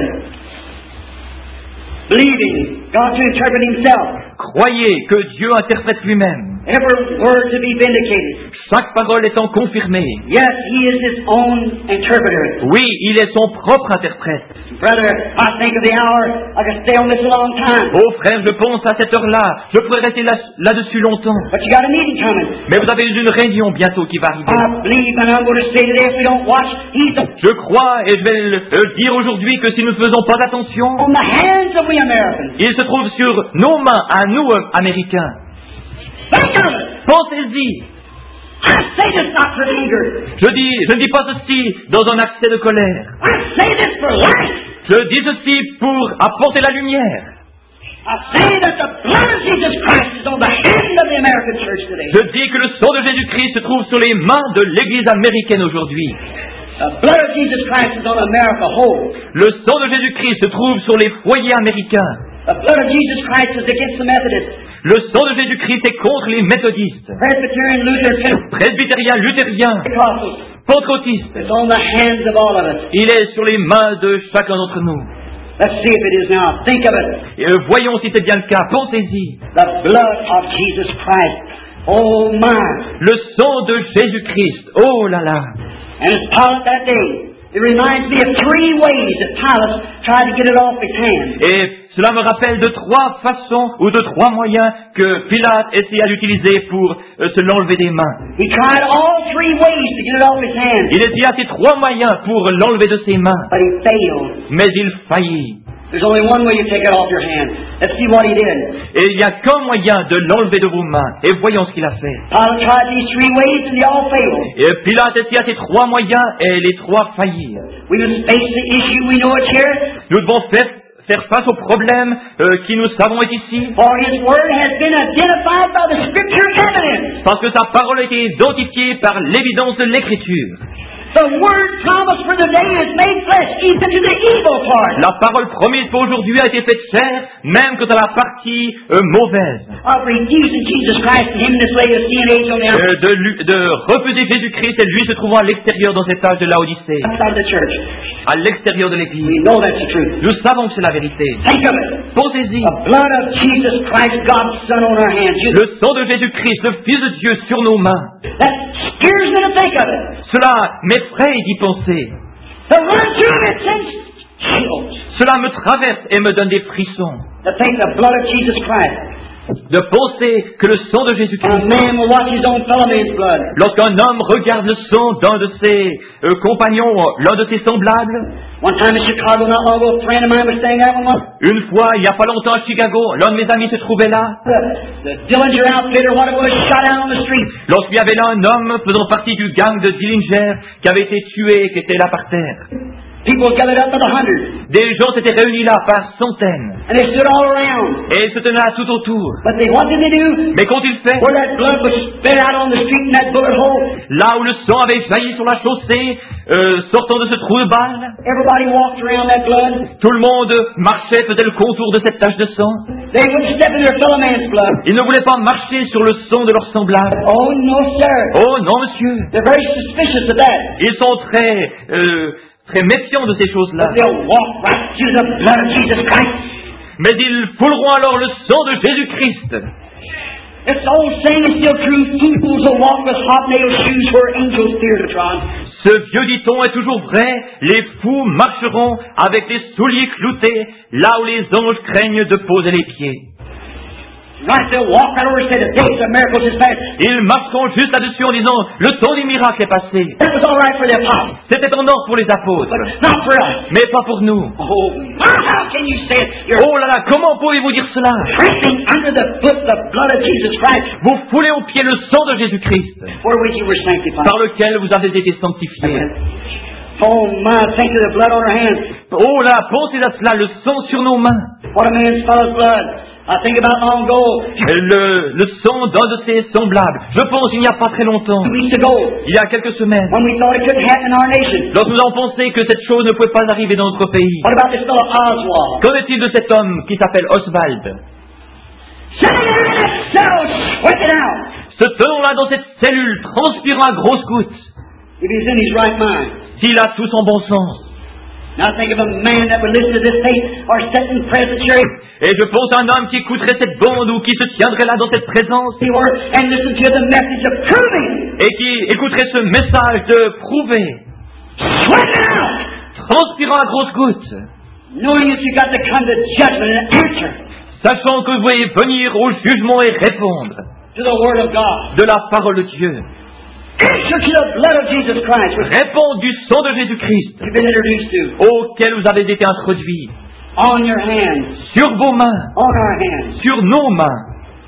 Believing God to interpret himself. Croyez que Dieu interprète lui-même. Every word to be vindicated. Chaque parole étant confirmée. Yes, he is his own interpreter. Oui, il est son propre interprète. Brother, I think of the hour. I could stay on this a long time. Oh frère, je pense à cette heure-là. Je pourrais rester là-dessus longtemps. But you got a meeting coming. Mais vous avez une réunion bientôt qui va arriver. I believe, and I'm going to say today, if we don't watch, he's Je crois, et je vais le dire aujourd'hui, que si nous ne faisons pas attention, on the hands of we Americans. il se trouve sur nos mains, à nous, Américains. Think of it. Pensez-y. I say this not for anger. Je ne dis pas ceci dans un accès de colère. I say this for life. Je dis ceci pour apporter la lumière. I say that the blood of Jesus Christ is on the hand of the American church today. Je dis que le sang de Jésus-Christ se trouve sur les mains de l'Église américaine aujourd'hui. The blood of Jesus Christ is on America whole. Le sang de Jésus-Christ se trouve sur les foyers américains. The blood of Jesus Christ is against the Methodists, Le sang de Jésus-Christ est contre les méthodistes, Presbyterian, Lutheran, presbytériens, luthériens, Pentecostals. pentecôtistes. It's on the hands of all of us. Il est sur les mains de chacun d'entre nous. Let's see if it is now. Think of it. Et voyons si c'est bien le cas. Pensez-y. The blood of Jesus Christ. Oh my. Le sang de Jésus-Christ. Oh là là. And it's Pilate that day. It reminds me of 3 ways that Pilate tried to get it off his hands. Et cela me rappelle de 3 façons ou de 3 moyens que Pilate essaya d'utiliser pour se l'enlever des mains. He tried all 3 ways to get it off his hands, Il essaya ces 3 moyens pour l'enlever de ses mains, but he failed. mais il faillit. There's only one way to take it off your hands. Let's see what he did. Et il n'y a qu'un moyen de l'enlever de vos mains. Et voyons ce qu'il a fait. Pilate tried these 3 ways and they all failed. Et Pilate essaya ces 3 moyens et les 3 faillirent. We must face the issue. We know it's here. Nous devons faire face au problème qui nous savons est ici. For his word has been identified by the scripture evidence. Parce que sa parole a été identifiée par l'évidence de l'Écriture. The word promised for the day is made flesh, even to the evil part. La parole promise pour aujourd'hui a été faite chair, même quant à la partie mauvaise. Of refusing Jesus Christ and him in this Laodicean age on the De refuser Jésus-Christ et lui se trouvant à l'extérieur dans cet âge de l'Odyssée, outside the church. à l'extérieur de l'Église. We know that's the truth. Nous savons que c'est la vérité. Think of it. Pensez-y. The blood of Jesus Christ, God's Son, on our hands. Le sang de Jésus-Christ, le Fils de Dieu, sur nos mains. That scares me to think of it. Cela m'effraie d'y penser. To run through it sends chills. Cela me traverse et me donne des frissons. To think the blood of Jesus Christ. De penser que le sang de A Jésus-Christ, man will watch his own fellow man's blood. lorsqu'un homme regarde le sang d'un de ses compagnons, l'un de ses semblables, One time in Chicago, not long ago, a friend of mine was staying there one month. une fois, il n'y a pas longtemps à Chicago, l'un de mes amis se trouvait là. The Dillinger outfit or what it was shot out on the street. Lorsqu'il y avait là un homme faisant partie du gang de Dillinger qui avait été tué, qui était là par terre. People gathered up by the hundreds, Des gens s'étaient réunis là par centaines and they stood all around. et ils se tenaient là tout autour. But what did they do? Mais qu'ont-ils fait? Where that blood was spit out on the street in that bullet hole, Là où le sang avait jailli sur la chaussée, sortant de ce trou de balle, everybody walked around that blood. tout le monde marchait, faisait le contour de cette tache de sang. They wouldn't step in their fellow man's blood. Ils ne voulaient pas marcher sur le sang de leurs semblables. Oh, no, sir. Oh non, monsieur. They're very suspicious of that. Ils sont très méfiants de ces choses-là. But they'll walk right through the blood of Jesus Christ. Mais ils fouleront alors le sang de Jésus-Christ. This old saying is still true. Fools will walk with hobnail shoes where angels fear to trod. Ce vieux dicton est toujours vrai. Les fous marcheront avec des souliers cloutés là où les anges craignent de poser les pieds. Right, they'll walk right over and say the days of miracles is past. Ils marcheront juste là-dessus en disant « Le temps des miracles est passé That was all right for the apostles, ». C'était en ordre pour les apôtres, but not for us. mais pas pour nous. Oh, my, how can you say it? You're Oh là là, comment pouvez-vous dire cela? trampling under the foot the blood of Jesus Christ, Vous foulez au pied le sang de Jésus-Christ, wherewith you were sanctified. par lequel vous avez été sanctifiés. Oh, my, think of the blood on our hands. Oh là, pensez à cela, le sang sur nos mains. What a man's fellow's blood. I think about long ago, Le sang d'un de ses semblables. Je pense il n'y a pas très longtemps, 2 weeks ago, il y a quelques semaines, when we thought it couldn't happen in our nation. lorsque nous avons pensé que cette chose ne pouvait pas arriver dans notre pays. What about this fellow Oswald? Qu'en est-il de cet homme qui s'appelle Oswald? Sitting there in that cell, sweating out. Se tenant là dans cette cellule, transpirant à grosses gouttes, If he's in his right mind. s'il a tout son bon sens. Now think of a man that would listen to this tape or sit in presbytery Et je pense à un homme qui écouterait cette bande ou qui se tiendrait là dans cette présence and listen to the message of proving, et qui écouterait ce message de prouver, sweating out, transpirant à grosses gouttes, knowing that you got to come to judgment and answer sachant que vous voulez venir au jugement et répondre to the Word of God. de la parole de Dieu. Answer to the blood of Jesus Christ, which Répondre du sang de Jésus-Christ you've been introduced to. auquel vous avez été introduits On your hands, sur vos mains, on our hands. sur nos mains.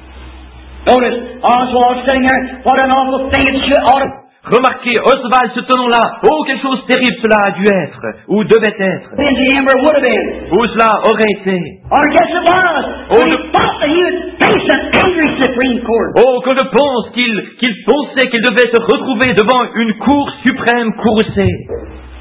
Notice Oswald sitting there. What an awful thing it should ought to Remarquez, Oswald se tenant là, oh, quelque chose de terrible cela a dû être, ou devait être, been to him or would have been. ou cela aurait été. Or guess it was. Oh, When he the- thought that he would face an angry Supreme Court. Oh, que je pense qu'il pensait qu'il devait se retrouver devant une cour suprême courroucée.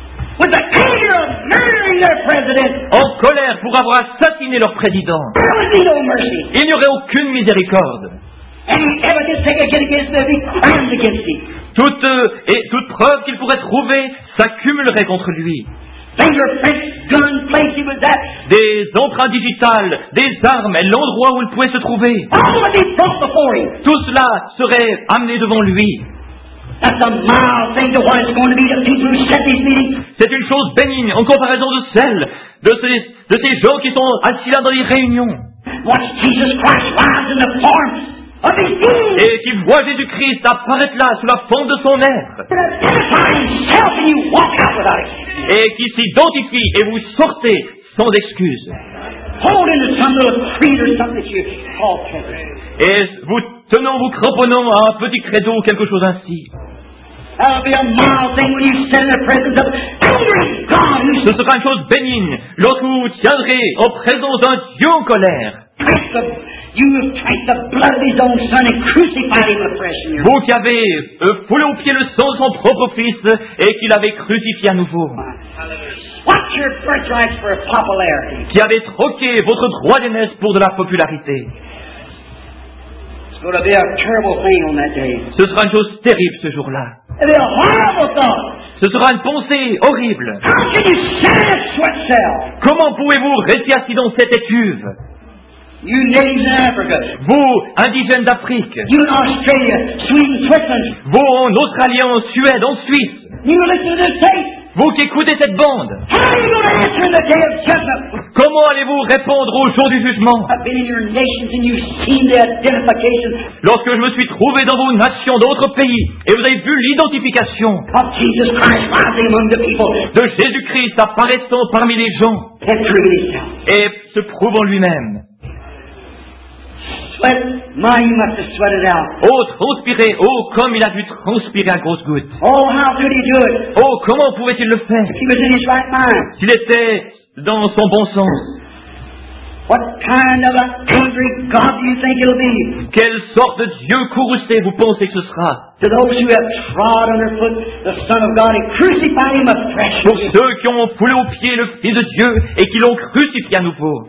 with the anger of murdering their president. En colère pour avoir assassiné leur président. There would be no mercy. Il n'y aurait aucune miséricorde. Any evidence they could get against him, be crimes against him. Toute preuve qu'il pourrait trouver s'accumulerait contre lui. Fingerprints, gun, place he was at. Des empreintes digitales, des armes et l'endroit où il pouvait se trouver. All would be brought before him. Tout cela serait amené devant lui. That's a mild thing to what it's going to be to people who set these meetings. C'est une chose bénigne en comparaison de celle de ces gens qui sont assis là dans les réunions. Watch Jesus Christ rise in the form of his being. Et qui voient Jésus-Christ apparaître là sous la forme de son être. To identify himself and you walk out without it. Et qui s'identifie et vous sortez sans excuse. Hold into some little creed or something that you call treasure. Et vous cramponnant à un petit credo ou quelque chose ainsi. That'll be a mild thing when you stand in the presence of angry God. Ce sera une chose bénigne lorsque vous tiendrez en présence d'un Dieu en colère. You have drank the blood of his own son and crucified him afresh in your Vous qui avez foulé aux pieds le sang de son propre fils et qui l'avez crucifié à nouveau. What's your birthright for popularity? Qui avez troqué votre droit d'aînesse pour de la popularité. It's going to be a terrible thing on that day. Ce sera une chose terrible ce jour-là. It'll be a horrible thought. Ce sera une pensée horrible. How can you stand in a sweat cell? Comment pouvez-vous rester assis dans cette étuve? You natives in Africa. Vous, indigènes d'Afrique. You in Australia, Sweden, Switzerland. Vous, en Australie, en Suède, en Suisse. You listen to this tape. Vous qui écoutez cette bande. How are you going to answer in the day of judgment? Comment allez-vous répondre au jour du jugement? I've been in your nations and you've seen the identification Lorsque je me suis trouvé dans vos nations, dans votre pays, et vous avez vu l'identification of Jesus Christ rising among the people de Jésus-Christ apparaissant parmi les gens and proving himself. et se prouvant lui-même. Sweat, my, you must have sweated out. Oh, transpirer, oh, comme il a dû transpirer à grosses gouttes. Oh, how could he do it? Oh, comment pouvait-il le faire? He was in his right mind. S'il était dans son bon sens. What kind of a angry God do you think it'll be? Quelle sorte de Dieu courroucé vous pensez que ce sera? To those who have trod underfoot the Son of God and crucified him afresh. Pour ceux qui ont foulé aux pieds le Fils de Dieu et qui l'ont crucifié à nouveau.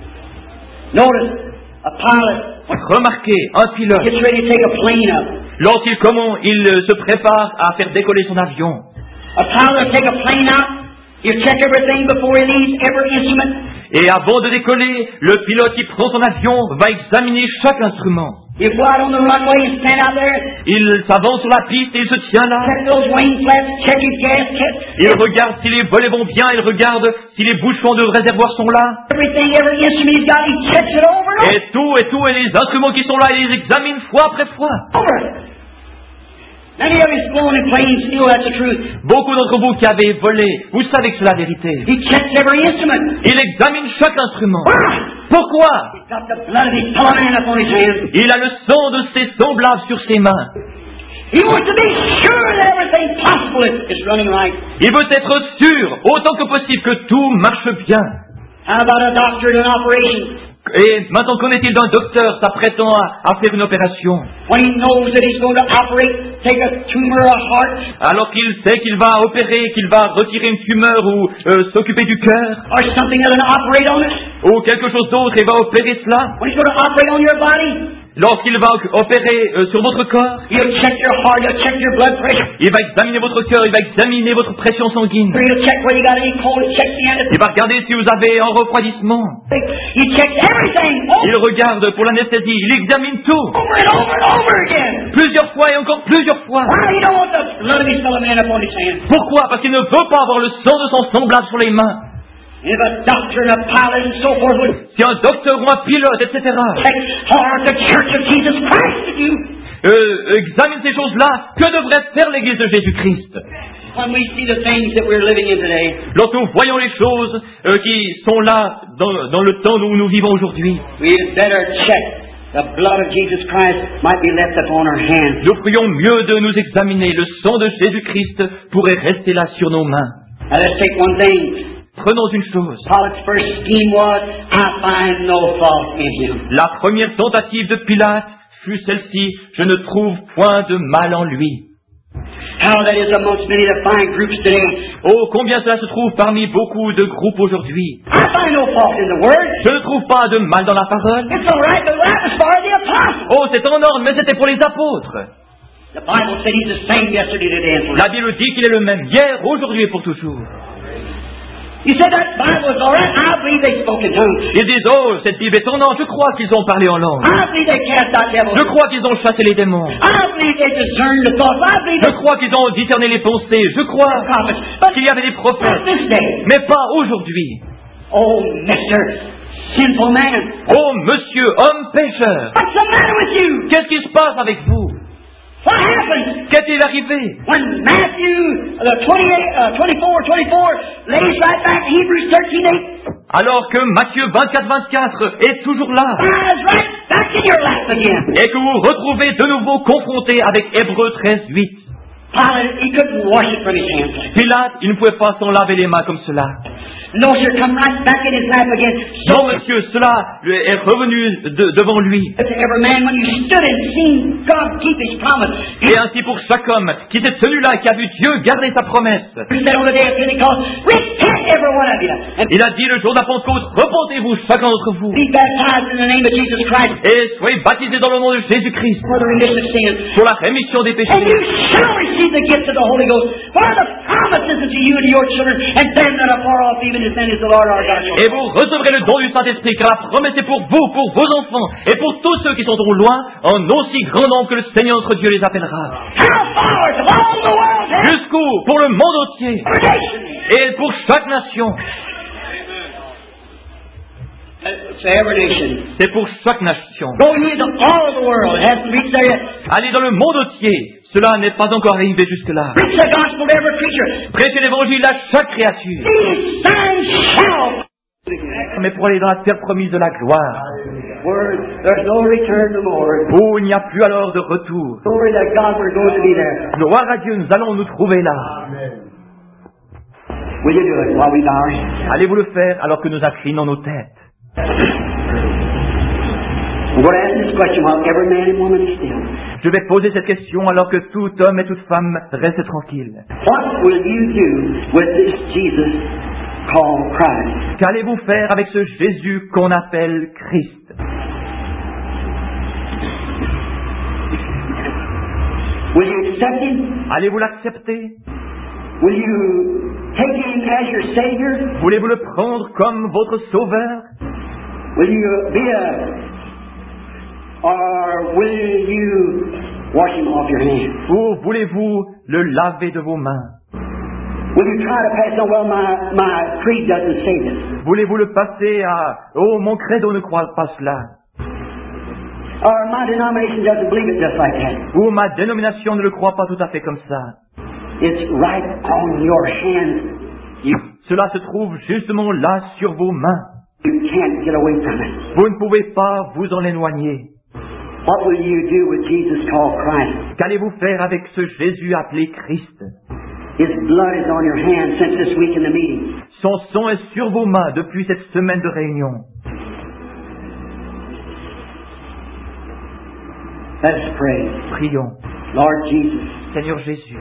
Notice, a pilot Remarquez, un pilote, gets ready to take a plane up. lorsqu'il se prépare à faire décoller son avion. A pilot will take a plane out. You check everything before he leaves, every instrument. Et avant de décoller, le pilote qui prend son avion va examiner chaque instrument. You go out on the runway and stand out there. Il s'avance sur la piste et il se tient là. Check those wing flaps, check his gasket. Il regarde si les volets vont bien, il regarde si les bouchons de réservoir sont là. Everything, every instrument he's got, he checks it over and Et les instruments qui sont là, il les examine fois après fois. over. Many of you's flown in planes knew that's the truth. Beaucoup d'entre vous qui avez volé, vous savez que c'est la vérité. He checks every instrument. Il examine chaque instrument. Why? Pourquoi? He's got the blood of his fellow man upon his hands. Il a le sang de ses semblables sur ses mains. He wants to be sure that everything possible is running right. Il veut être sûr, autant que possible, que tout marche bien. How about a doctor in an operation? Et maintenant, qu'en est-il d'un docteur s'apprêtant à faire une opération? When he knows that he's going to operate, take a tumor or a heart, Alors qu'il sait qu'il va opérer, qu'il va retirer une tumeur ou s'occuper du cœur, or something that'll operate on it, ou quelque chose d'autre, et va opérer cela. when he's going to operate on your body, Lorsqu'il va opérer sur votre corps, he'll check your heart, he'll check your blood pressure, il va examiner votre cœur, il va examiner votre pression sanguine. he'll check whether you got any cold, check the anesthesia. Il va regarder si vous avez un refroidissement. He checks everything Il regarde pour l'anesthésie, il examine tout. over and over and over again. Plusieurs fois et encore plusieurs fois. Why? He don't want the blood of his fellow man upon his hands. Pourquoi? Parce qu'il ne veut pas avoir le sang de son semblable sur les mains. If a doctor and a pilot and so forth would Si un docteur ou un pilote, etc., check hard the Church of Jesus Christ to do, examine ces choses-là, que devrait faire l'Église de Jésus-Christ? when we see the things that we're living in today, Lorsque nous voyons les choses qui sont là dans le temps où nous vivons aujourd'hui, we had better check the blood of Jesus Christ might be left upon our hands. nous ferions mieux de nous examiner. Le sang de Jésus-Christ pourrait rester là sur nos mains. Now let's take one thing. Prenons une chose. Pilate's first scheme was, I find no fault in him. La première tentative de Pilate fut celle-ci, je ne trouve point de mal en lui. How that is amongst many of the fine groups today. Oh, combien cela se trouve parmi beaucoup de groupes aujourd'hui. I find no fault in the word. Je ne trouve pas de mal dans la parole. It's all right, but that was for the apostles. Oh, c'est en ordre, mais c'était pour les apôtres. The Bible said He's the same yesterday, today, and La forever. Bible dit qu'il est le même hier, aujourd'hui et pour toujours. You said that Bible is all right. I believe they spoke in tongues. Ils disent, oh, cette Bible est en ordre, je crois qu'ils ont parlé en langue. I believe they cast out devils. Je crois qu'ils ont chassé les démons. I believe they discerned the thoughts. I believe Je crois qu'ils ont discerné les pensées. Je crois prophets. But qu'il y avait des not prophètes. this day. Mais pas aujourd'hui. Oh, Mr. Sinful man. Oh, monsieur, homme pécheur, What's the matter with you? qu'est-ce qui se passe avec vous? What happened? Qu'est-il arrivé? When Matthew 24 lays right back Hebrews 13:8, Alors que Matthieu 24 est toujours là, lies right back in your lap again. et que vous vous retrouvez de nouveau confronté avec Hébreux 13:8. Pilate, he couldn't wash it from his hands. Pilate, il ne pouvait pas s'en laver les mains comme cela. No, sir, come right back in his lap again. Non, monsieur, cela lui est revenu devant lui. To every man, when you stood and seen God keep His promise, Et ainsi pour chaque homme qui s'est tenu là, qui a vu Dieu garder sa promesse. He said on the day of Pentecost, repent every one of you, and Il a dit le jour de la Pentecôte, repentez-vous chacun d'entre vous, be baptized in the name of Jesus Christ et soyez baptisés dans le nom de Jésus-Christ for the remission of sins. pour la rémission des And péchés. you shall receive the gift of the Holy Ghost, for the promises unto you and to your children, and them that are far off, even as many as the Lord our God shall. Et vous recevrez le don du Saint-Esprit, car la promesse est pour vous, pour vos enfants, et pour tous ceux qui sont au loin, en aussi grand nombre que le Seigneur notre Dieu les appellera. How far to all the world, and Jusqu'où? Pour le monde entier, et pour chaque nation. It's every nation. C'est pour chaque nation. Go ye into all the world. It hasn't reached there yet. Allez dans le monde entier. Cela n'est pas encore arrivé jusque-là. Preach the gospel to every creature. Prêchez l'évangile à chaque créature. These signs shall. Mais pour aller dans la terre promise de la gloire, Word, there's no return no more. où il n'y a plus alors de retour. Glory to God, we're going to be there. Gloire à Dieu, nous allons nous trouver là. Will you do it while we bow our heads? Allez-vous le faire alors que nous inclinons nos têtes? We're going to ask this question while every man and woman is still. Je vais poser cette question alors que tout homme et toute femme restent tranquilles. What will you do with this Jesus called Christ? Qu'allez-vous faire avec ce Jésus qu'on appelle Christ? Will you accept Him? Allez-vous l'accepter? Will you take Him as your Savior? Voulez-vous le prendre comme votre sauveur? Will you be or will you wash Him off your hands? Ou voulez-vous le laver de vos mains? Will you try to pass on, well, my creed doesn't say this? Voulez-vous le passer à « Oh, mon credo ne croit pas cela Or my denomination doesn't believe it just like that. » ou « Ma dénomination ne le croit pas tout à fait comme ça. » It's right on your hands. Cela se trouve justement là sur vos mains. You can't get away from it. Vous ne pouvez pas vous en éloigner. What will you do with Jesus called Christ? Qu'allez-vous faire avec ce Jésus appelé Christ? His blood is on your hands since this week in the meeting. Son sang est sur vos mains depuis cette semaine de réunion. Let us pray. Prions. Lord Jesus, Seigneur Jésus,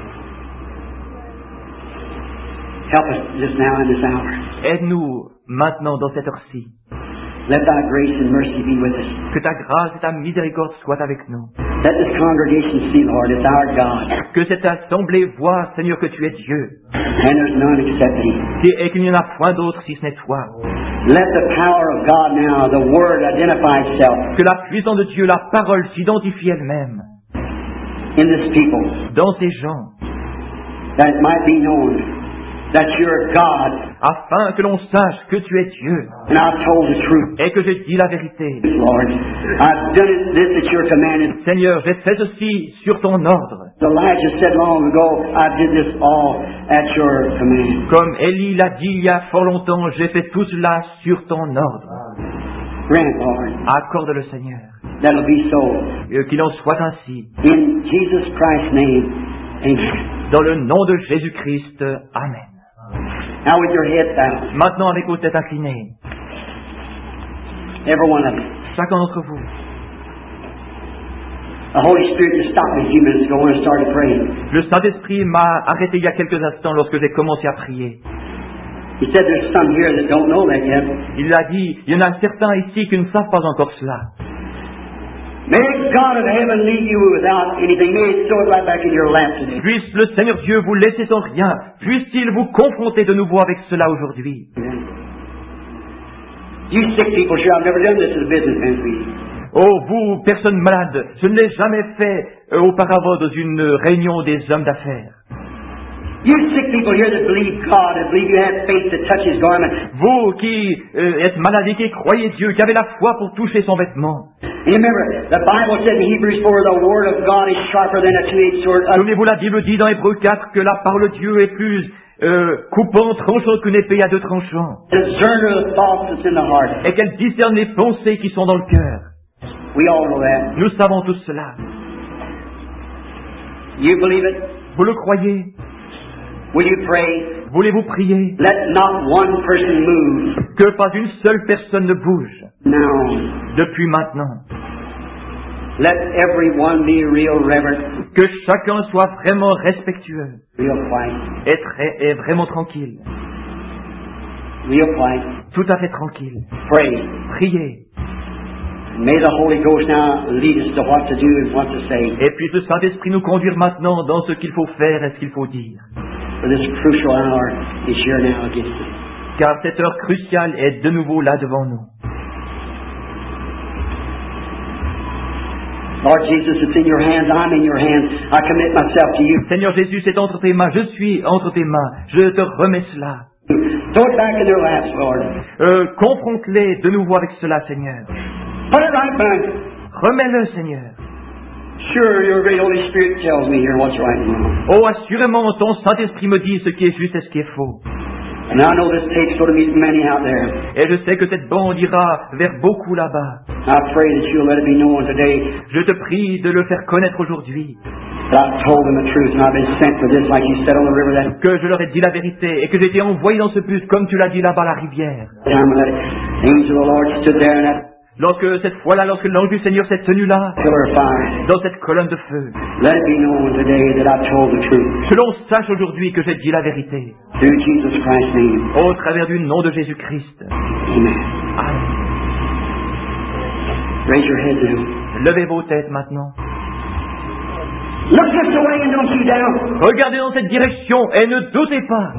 help us just now in this hour. aide-nous maintenant dans cette heure-ci. Let thy grace and mercy be with us. Que ta grâce et ta miséricorde soient avec nous. Let this congregation see, Lord, it's our God, Que cette assemblée voie, Seigneur, que tu es Dieu, and there's none except Thee. et qu'il n'y en a point d'autre si ce n'est toi. Let the power of God now, the Word, identify itself Que la puissance de Dieu, la parole, s'identifie elle-même in this people, dans ces gens, that it might be known that you're God, afin que l'on sache que tu es Dieu, and I've told the truth, et que je dis la vérité. Lord. I've done it, this at your command. Seigneur, j'ai fait ceci sur ton ordre, Elijah said long ago, I did this all at your command. comme Élie l'a dit il y a fort longtemps, j'ai fait tout cela sur ton ordre. Grant, Lord, Accorde-le, Seigneur, that'll be so. et qu'il en soit ainsi. In Jesus Christ's name, amen. Dans le nom de Jésus-Christ, Amen. Now with your head bowed, Maintenant, avec vos têtes inclinées, every one of you, chacun d'entre vous, The Holy Spirit just stopped me a few minutes ago when I started praying. Le Saint-Esprit m'a arrêté il y a quelques instants lorsque j'ai commencé à prier. He said there's some here that don't know that yet. Il a dit, il y en a certains ici qui ne savent pas encore cela. May God of heaven leave you without anything. May He throw it right back in your lap today. Puisse le Seigneur Dieu vous laisser sans rien. Puisse-t-il vous confronter de nouveau avec cela aujourd'hui. You sick people, sure, I've never done this as a businessman for you. Oh, vous, personnes malades, je ne l'ai jamais fait auparavant dans une réunion des hommes d'affaires. You sick people here that believe God, that believe you have faith to touch His garment. Vous qui êtes malades et qui croyez Dieu, qui avez la foi pour toucher son vêtement. And remember, the Bible said in Hebrews 4, the Word of God is sharper than a two-edged sword. Souvenez-vous, la Bible dit dans Hébreux 4 que la parole de Dieu est plus coupant, tranchant qu'une épée à deux tranchants. Discerner of the thoughts that's in the heart. Et qu'elle discerne les pensées qui sont dans le cœur. We all know that. Nous savons tous cela. You believe it? Vous le croyez? Will you pray? Voulez-vous prier? Let not one person move. Que pas une seule personne ne bouge. Now, Depuis maintenant. let everyone be real reverent, Que chacun soit vraiment respectueux. real quiet, Et vraiment tranquille. real quiet. Tout à fait tranquille. Pray. Priez. May the Holy Ghost now lead us to what to do and what to say Et puis le Saint-Esprit nous conduire maintenant dans ce qu'il faut faire et ce qu'il faut dire. for this crucial hour is here now against us. Car cette heure cruciale est de nouveau là devant nous. Lord Jesus, it's in your hands. I'm in your hands. I commit myself to you. Seigneur Jésus, c'est entre tes mains. Je suis entre tes mains. Je te remets cela. Throw it back in their laps, Lord. Confronte-les de nouveau avec cela, Seigneur. Put it right back. Remets-le, Seigneur. Sure, your great Holy Spirit tells me here what's right and wrong. Oh, assurément, ton Saint-Esprit me dit ce qui est juste et ce qui est faux. And I know this tape's going to meet many out there. Et je sais que cette bande ira vers beaucoup là-bas. I pray that you'll let it be known today Je te prie de le faire connaître aujourd'hui. that I've told them the truth and I've been sent for this, like you said on the river that Que je leur ai dit la vérité et que j'ai été envoyé dans ce bus comme tu l'as dit là-bas à la rivière. time when the angel of the Lord stood there in that Lorsque cette fois-là, lorsque l'ange du Seigneur s'est tenu là, pillar of fire. dans cette colonne de feu, Let it be known today that I've told the truth. que l'on sache aujourd'hui que j'ai dit la vérité. Through Jesus Christ's name. Au travers du nom de Jésus-Christ. Amen. Amen. Raise your head now. Levez vos têtes maintenant. Look this way and don't you down. Regardez dans cette direction et ne doutez pas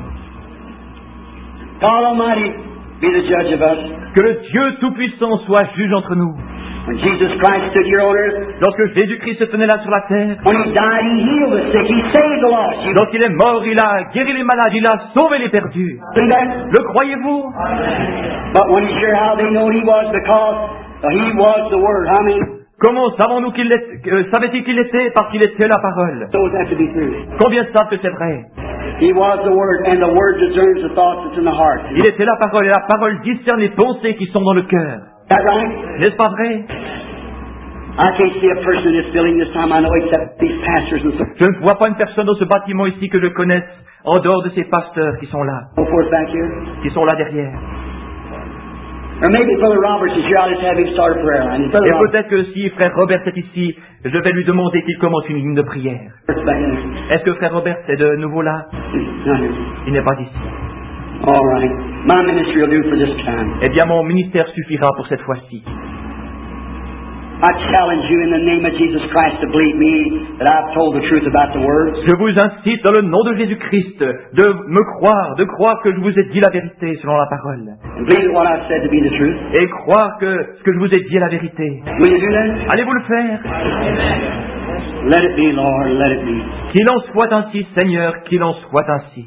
God Almighty be the judge of us. que le Dieu Tout-Puissant soit juge entre nous. When Jesus Christ stood here on earth, Lorsque Jésus-Christ se tenait là sur la terre, when He died, He healed the sick. He saved the lost. You lorsqu'il est mort, il a guéri les malades, il a sauvé les perdus. believe that? Le croyez-vous? But when He shared how they know He was because He was the Word. How many Comment savons-nous qu'il savait-il qu'il était? Parce qu'il était la parole. knows that to be true? Combien savent que c'est vrai? He was the Word, and the Word discerns the thoughts that's in the heart. Il était la parole et la parole discerne les pensées qui sont dans le cœur. Is that right? N'est-ce pas vrai? I can't see a person in this building this time I know except these pastors and Je ne vois pas une personne dans ce bâtiment ici que je connaisse en dehors de ces pasteurs qui sont là, so forth back here. qui sont là derrière. Or maybe Brother Roberts is here. I'll just have him start a prayer line. Brother Et Roberts peut-être que si frère Robert est ici, je vais lui demander qu'il commence une ligne de prière. back in there. Est-ce que frère Robert est de nouveau là? Not here. Il n'est pas ici. All right. My ministry will do for this time. Eh bien, mon ministère suffira pour cette fois-ci. I challenge you in the name of Jesus Christ to believe me that I've told the truth about the words. Je vous incite dans le nom de Jésus-Christ de me croire, de croire que je vous ai dit la vérité selon la parole. And believe that what I've said to be the truth. Et croire que ce que je vous ai dit est la vérité. Will you do that? Allez-vous le faire? Let it be, Lord. Let it be. Qu'il en soit ainsi, Seigneur, qu'il en soit ainsi.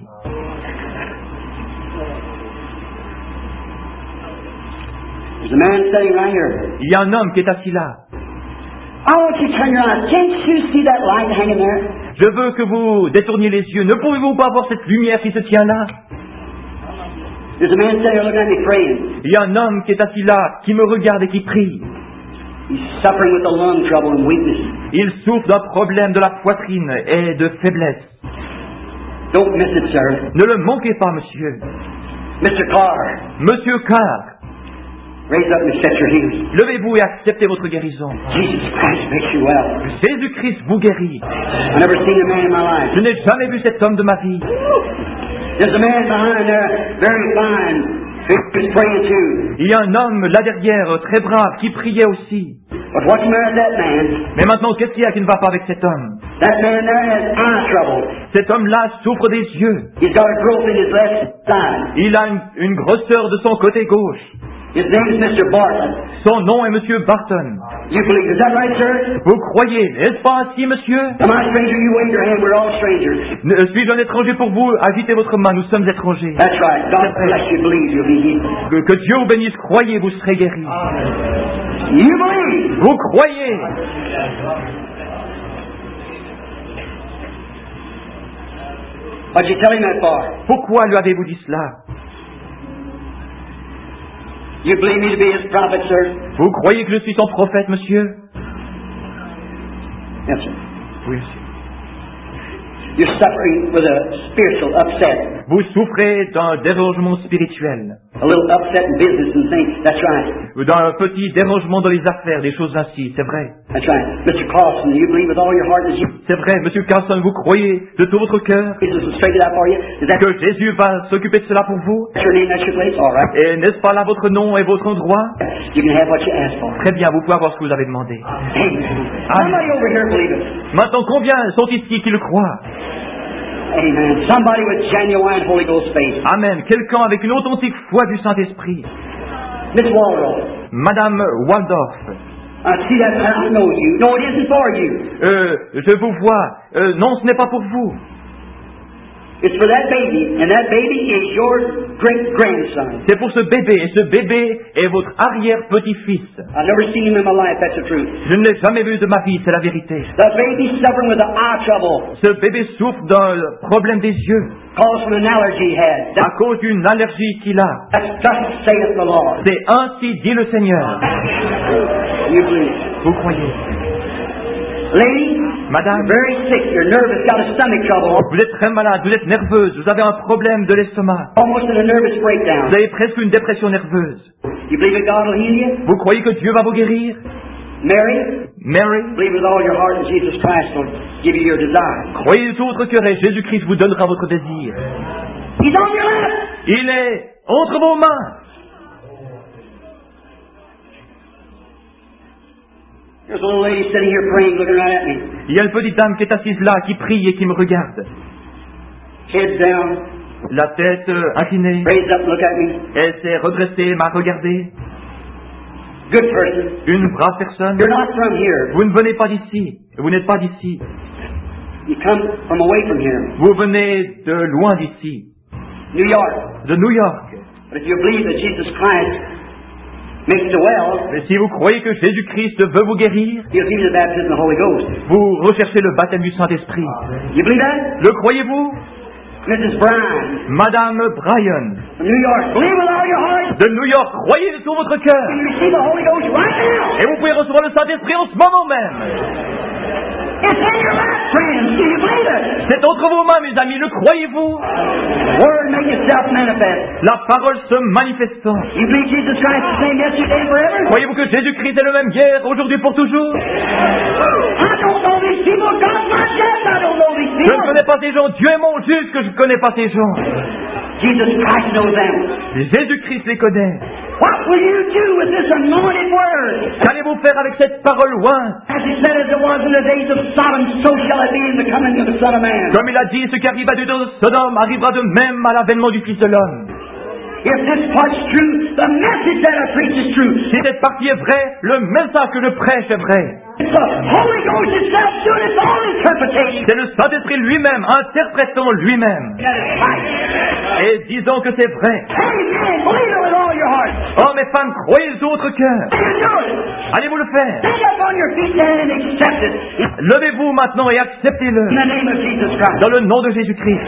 There's a man sitting right here. Il y a un homme qui est assis là. I want you to turn your eyes. Can't you see that light hanging there? Je veux que vous détourniez les yeux. Ne pouvez-vous pas voir cette lumière qui se tient là? There's a man sitting here looking at me praying. Il y a un homme qui est assis là, qui me regarde et qui prie. He's suffering with a lung trouble and weakness. Il souffre d'un problème de la poitrine et de faiblesse. Don't miss it, sir. Ne le manquez pas, monsieur. Mr. Carr, Monsieur Carr, Raise up and accept your healing. Levez-vous et acceptez votre guérison. Jesus Christ makes you well. Jésus-Christ vous guérit. I've never seen a man in my life. Je n'ai jamais vu cet homme de ma vie. There's a man behind there, very fine, who's praying too. Il y a un homme là derrière, très brave, qui priait aussi. But what's the matter with that man? Mais maintenant, qu'est-ce qu'il y a qui ne va pas avec cet homme? That man there has eye trouble. Cet homme-là souffre des yeux. He's got a growth in his left side. Il a une grosseur de son côté gauche. His name is Mr. Bartlett. Son nom est Monsieur Barton. You believe, is that right, sir? Vous croyez, n'est-ce pas ainsi, monsieur? Am I a stranger? You wave your hand. We're all strangers. Suis-je un étranger pour vous? Agitez votre main, nous sommes étrangers. That's right. God bless you. Believe you'll be healed. Que Dieu vous bénisse, croyez, vous serez guéris. You believe. Vous croyez. What'd you tell him that for? Pourquoi lui avez-vous dit cela? You believe me to be his prophet, sir? Vous croyez que je suis son prophète, monsieur? Yes, sir. Oui, monsieur. You're suffering with a spiritual upset. Vous souffrez d'un dérangement spirituel. A little upset in business and things. That's right. D'un petit dérangement dans les affaires, des choses ainsi, c'est vrai. That's right. Mr. Carlson, you believe with all your heart that C'est vrai, monsieur Carlson, vous croyez de tout votre cœur Jesus will straighten it out for you? Is that que Jésus va s'occuper de cela pour vous? your name? That's your place? All right. Et n'est-ce pas là votre nom et votre endroit? You can have what you ask for. Très bien, vous pouvez avoir ce que vous avez demandé. Amen. Somebody over here believe it. Maintenant, combien sont ici qui le croient? Amen. Somebody with genuine Holy Ghost faith. Amen. Quelqu'un avec une authentique foi du Saint-Esprit. Miss Waldorf. Madame Waldorf. I see that. I know you. No, it isn't for you. Je vous vois. Non, ce n'est pas pour vous. It's for that baby, and that baby is your great-grandson. C'est pour ce bébé, et ce bébé est votre arrière-petit-fils. I've never seen him in my life, that's the truth. Je ne l'ai jamais vu de ma vie, c'est la vérité. The baby's suffering with the eye trouble. Ce bébé souffre d'un problème des yeux, Caused from an allergy he had. à cause d'une allergie qu'il a. That's thus saith the Lord. C'est ainsi dit le Seigneur. You believe. Vous croyez? Lady, Madame, you're very sick, you're nervous, got a stomach trouble. vous êtes très malade, vous êtes nerveuse, vous avez un problème de l'estomac. Almost in a nervous breakdown. Vous avez presque une dépression nerveuse. You believe that God will heal you? Vous croyez que Dieu va vous guérir? Mary, Mary, believe with all your heart that Jesus Christ will give you your desire. croyez de tout votre cœur et Jésus-Christ vous donnera votre désir. He's on your lap. Il est entre vos mains. There's a little lady sitting here praying, looking right at me. Il y a une petite dame qui est assise là, qui prie et qui me regarde. Head down, La tête inclinée. raised up, look at me. Elle s'est redressée, m'a regardé. Good person. Une brave personne. You're not from here. Vous ne venez pas d'ici. Vous n'êtes pas d'ici. You come from away from here. Vous venez de loin d'ici. New York. De New York. But if you believe that Jesus Christ makes you well, Mais si vous croyez que Jésus-Christ veut vous guérir, you'll see the baptism of the Holy Ghost. vous recherchez le baptême du Saint-Esprit. You believe that? Le croyez-vous? Mrs. Brown Madame Bryan, from New York. Believe with all your heart. de New York, croyez de tout votre cœur. You receive the Holy Ghost right now. Et vous pouvez recevoir le Saint-Esprit en ce moment même. It's in your lap, friends. Do you believe it? C'est entre vos mains, mes amis, le croyez-vous? Word make itself manifest. La parole se manifestant. You believe Jesus Christ is the same yesterday and forever? Croyez-vous que Jésus-Christ est le même hier, aujourd'hui, pour toujours? I don't know these people. God's my judge. I don't know these Je ne people. connais pas ces gens. Dieu est mon juge que je ne connais pas ces gens. Jesus Christ knows them. Jésus-Christ les connaît. What will you do with this anointed word? Qu'allez-vous faire avec cette parole ointe? As he said, as it was in the days of Sodom, so shall it be in the coming of the Son of Man. Comme il a dit, ce qui arriva du temps de Sodome arrivera de même à l'avènement du Fils de l'homme. If this part's true, the message that I preach is true. Si cette partie est vraie, le message que je prêche est vrai. It's the Holy Ghost itself doing its own interpretation. C'est le Saint-Esprit lui-même, interprétant lui-même. That is right. Et disons que c'est vrai. Amen. Believe it with all your heart. Hommes et femmes, croyez de tout votre cœur. You do it. Allez-vous le faire. Stand up on your feet and accept it. Levez-vous maintenant et In acceptez-le. the name of Jesus Christ. Dans le nom de Jésus-Christ.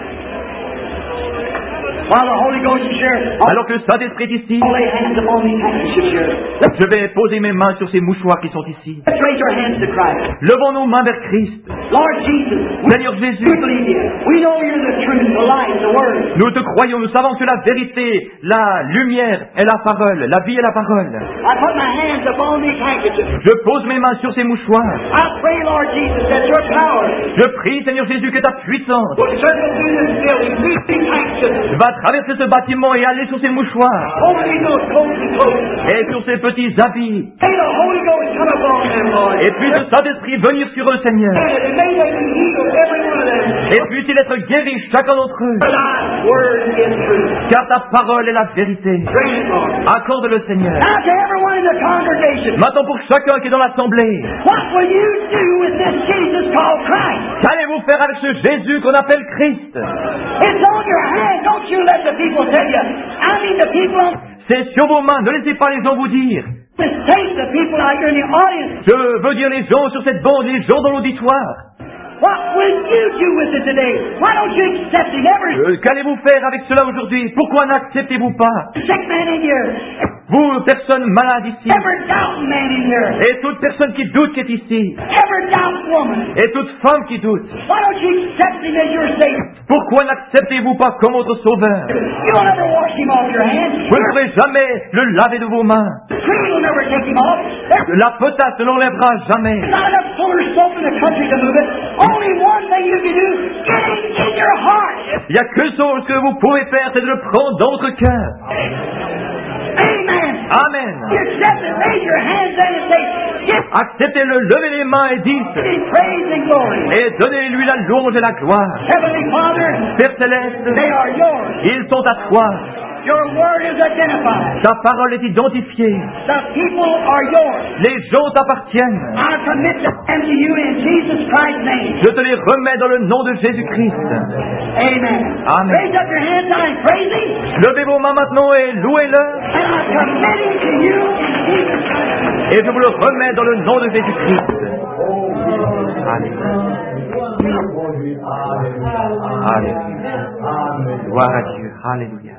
While the Holy Ghost is here, Alors que le Saint-Esprit est ici, I'll lay hands upon these handkerchiefs here. je vais poser mes mains sur ces mouchoirs qui sont ici. Let's raise our hands to Christ. Levons nos mains vers Christ. Lord Jesus, Seigneur Jésus, we believe you. We know you're the truth, the light, the word. nous te croyons, nous savons que la vérité, la lumière est la parole, la vie est la parole. I put my hands upon these handkerchiefs. Je pose mes mains sur ces mouchoirs. I pray, Lord Jesus, that your power Je prie, Seigneur Jésus, que ta puissance will circle through this building, through these handkerchiefs, va traverser ce bâtiment et aller sur ces mouchoirs over these little coats and clothes. et sur ces petits habits. May the Holy Ghost come upon them, Lord. Et puis le Saint-Esprit venir sur eux, Seigneur. And may they be healed, every one of them. Et puisse-il être guéri, chacun d'entre eux. For thy word is truth. Car ta parole est la vérité. Grant it, Lord. Accorde-le, Seigneur. Now to everyone in the congregation, Maintenant pour chacun qui est dans l'assemblée, what will you do with this Jesus called Christ? qu'allez-vous faire avec ce Jésus qu'on appelle Christ? It's on your hand. Don't you let the people tell you. I mean the people on C'est sur vos mains, ne laissez pas les gens vous dire. the stage, the people out here in the audience. Je veux dire les gens sur cette bande, les gens dans l'auditoire. What will you do with it today? Why don't you accept him? Every Qu'allez-vous faire avec cela aujourd'hui? Pourquoi n'acceptez-vous pas? sick man in here, Vous, personne malade ici, every doubting man in here, et toute personne qui doute qui est ici, every doubt woman, et toute femme qui doute, why don't you accept him as your Savior? pourquoi n'acceptez-vous pas comme votre sauveur? You'll never wash him off your hands. Vous ne pourrez jamais le laver de vos mains. The cream will never take him off. There's La potasse ne l'enlèvera jamais. not enough Fuller's soap in the country to move it. Only one thing you can do, get him in your heart. Il n'y a que chose que vous pouvez faire, c'est de le prendre dans votre cœur. Amen. Amen. You accept it. Raise your hands then and say, give Acceptez-le, levez les mains et dites, him praise and glory. et donnez-lui la louange et la gloire. Heavenly Father, Père Céleste, they are yours. ils sont à toi. Your word is identified. Ta parole est identifiée. The people are yours. Les gens t'appartiennent. I commit them to you in Jesus Christ's name. Je te les remets dans le nom de Jésus-Christ. Amen. Amen. Raise up your hands now and praise him. Levez vos mains maintenant et louez-le. And I commit him to you in Jesus Christ's name. Et je vous le remets dans le nom de Jésus-Christ. Alléluia. Alléluia. Gloire à Dieu. Alléluia.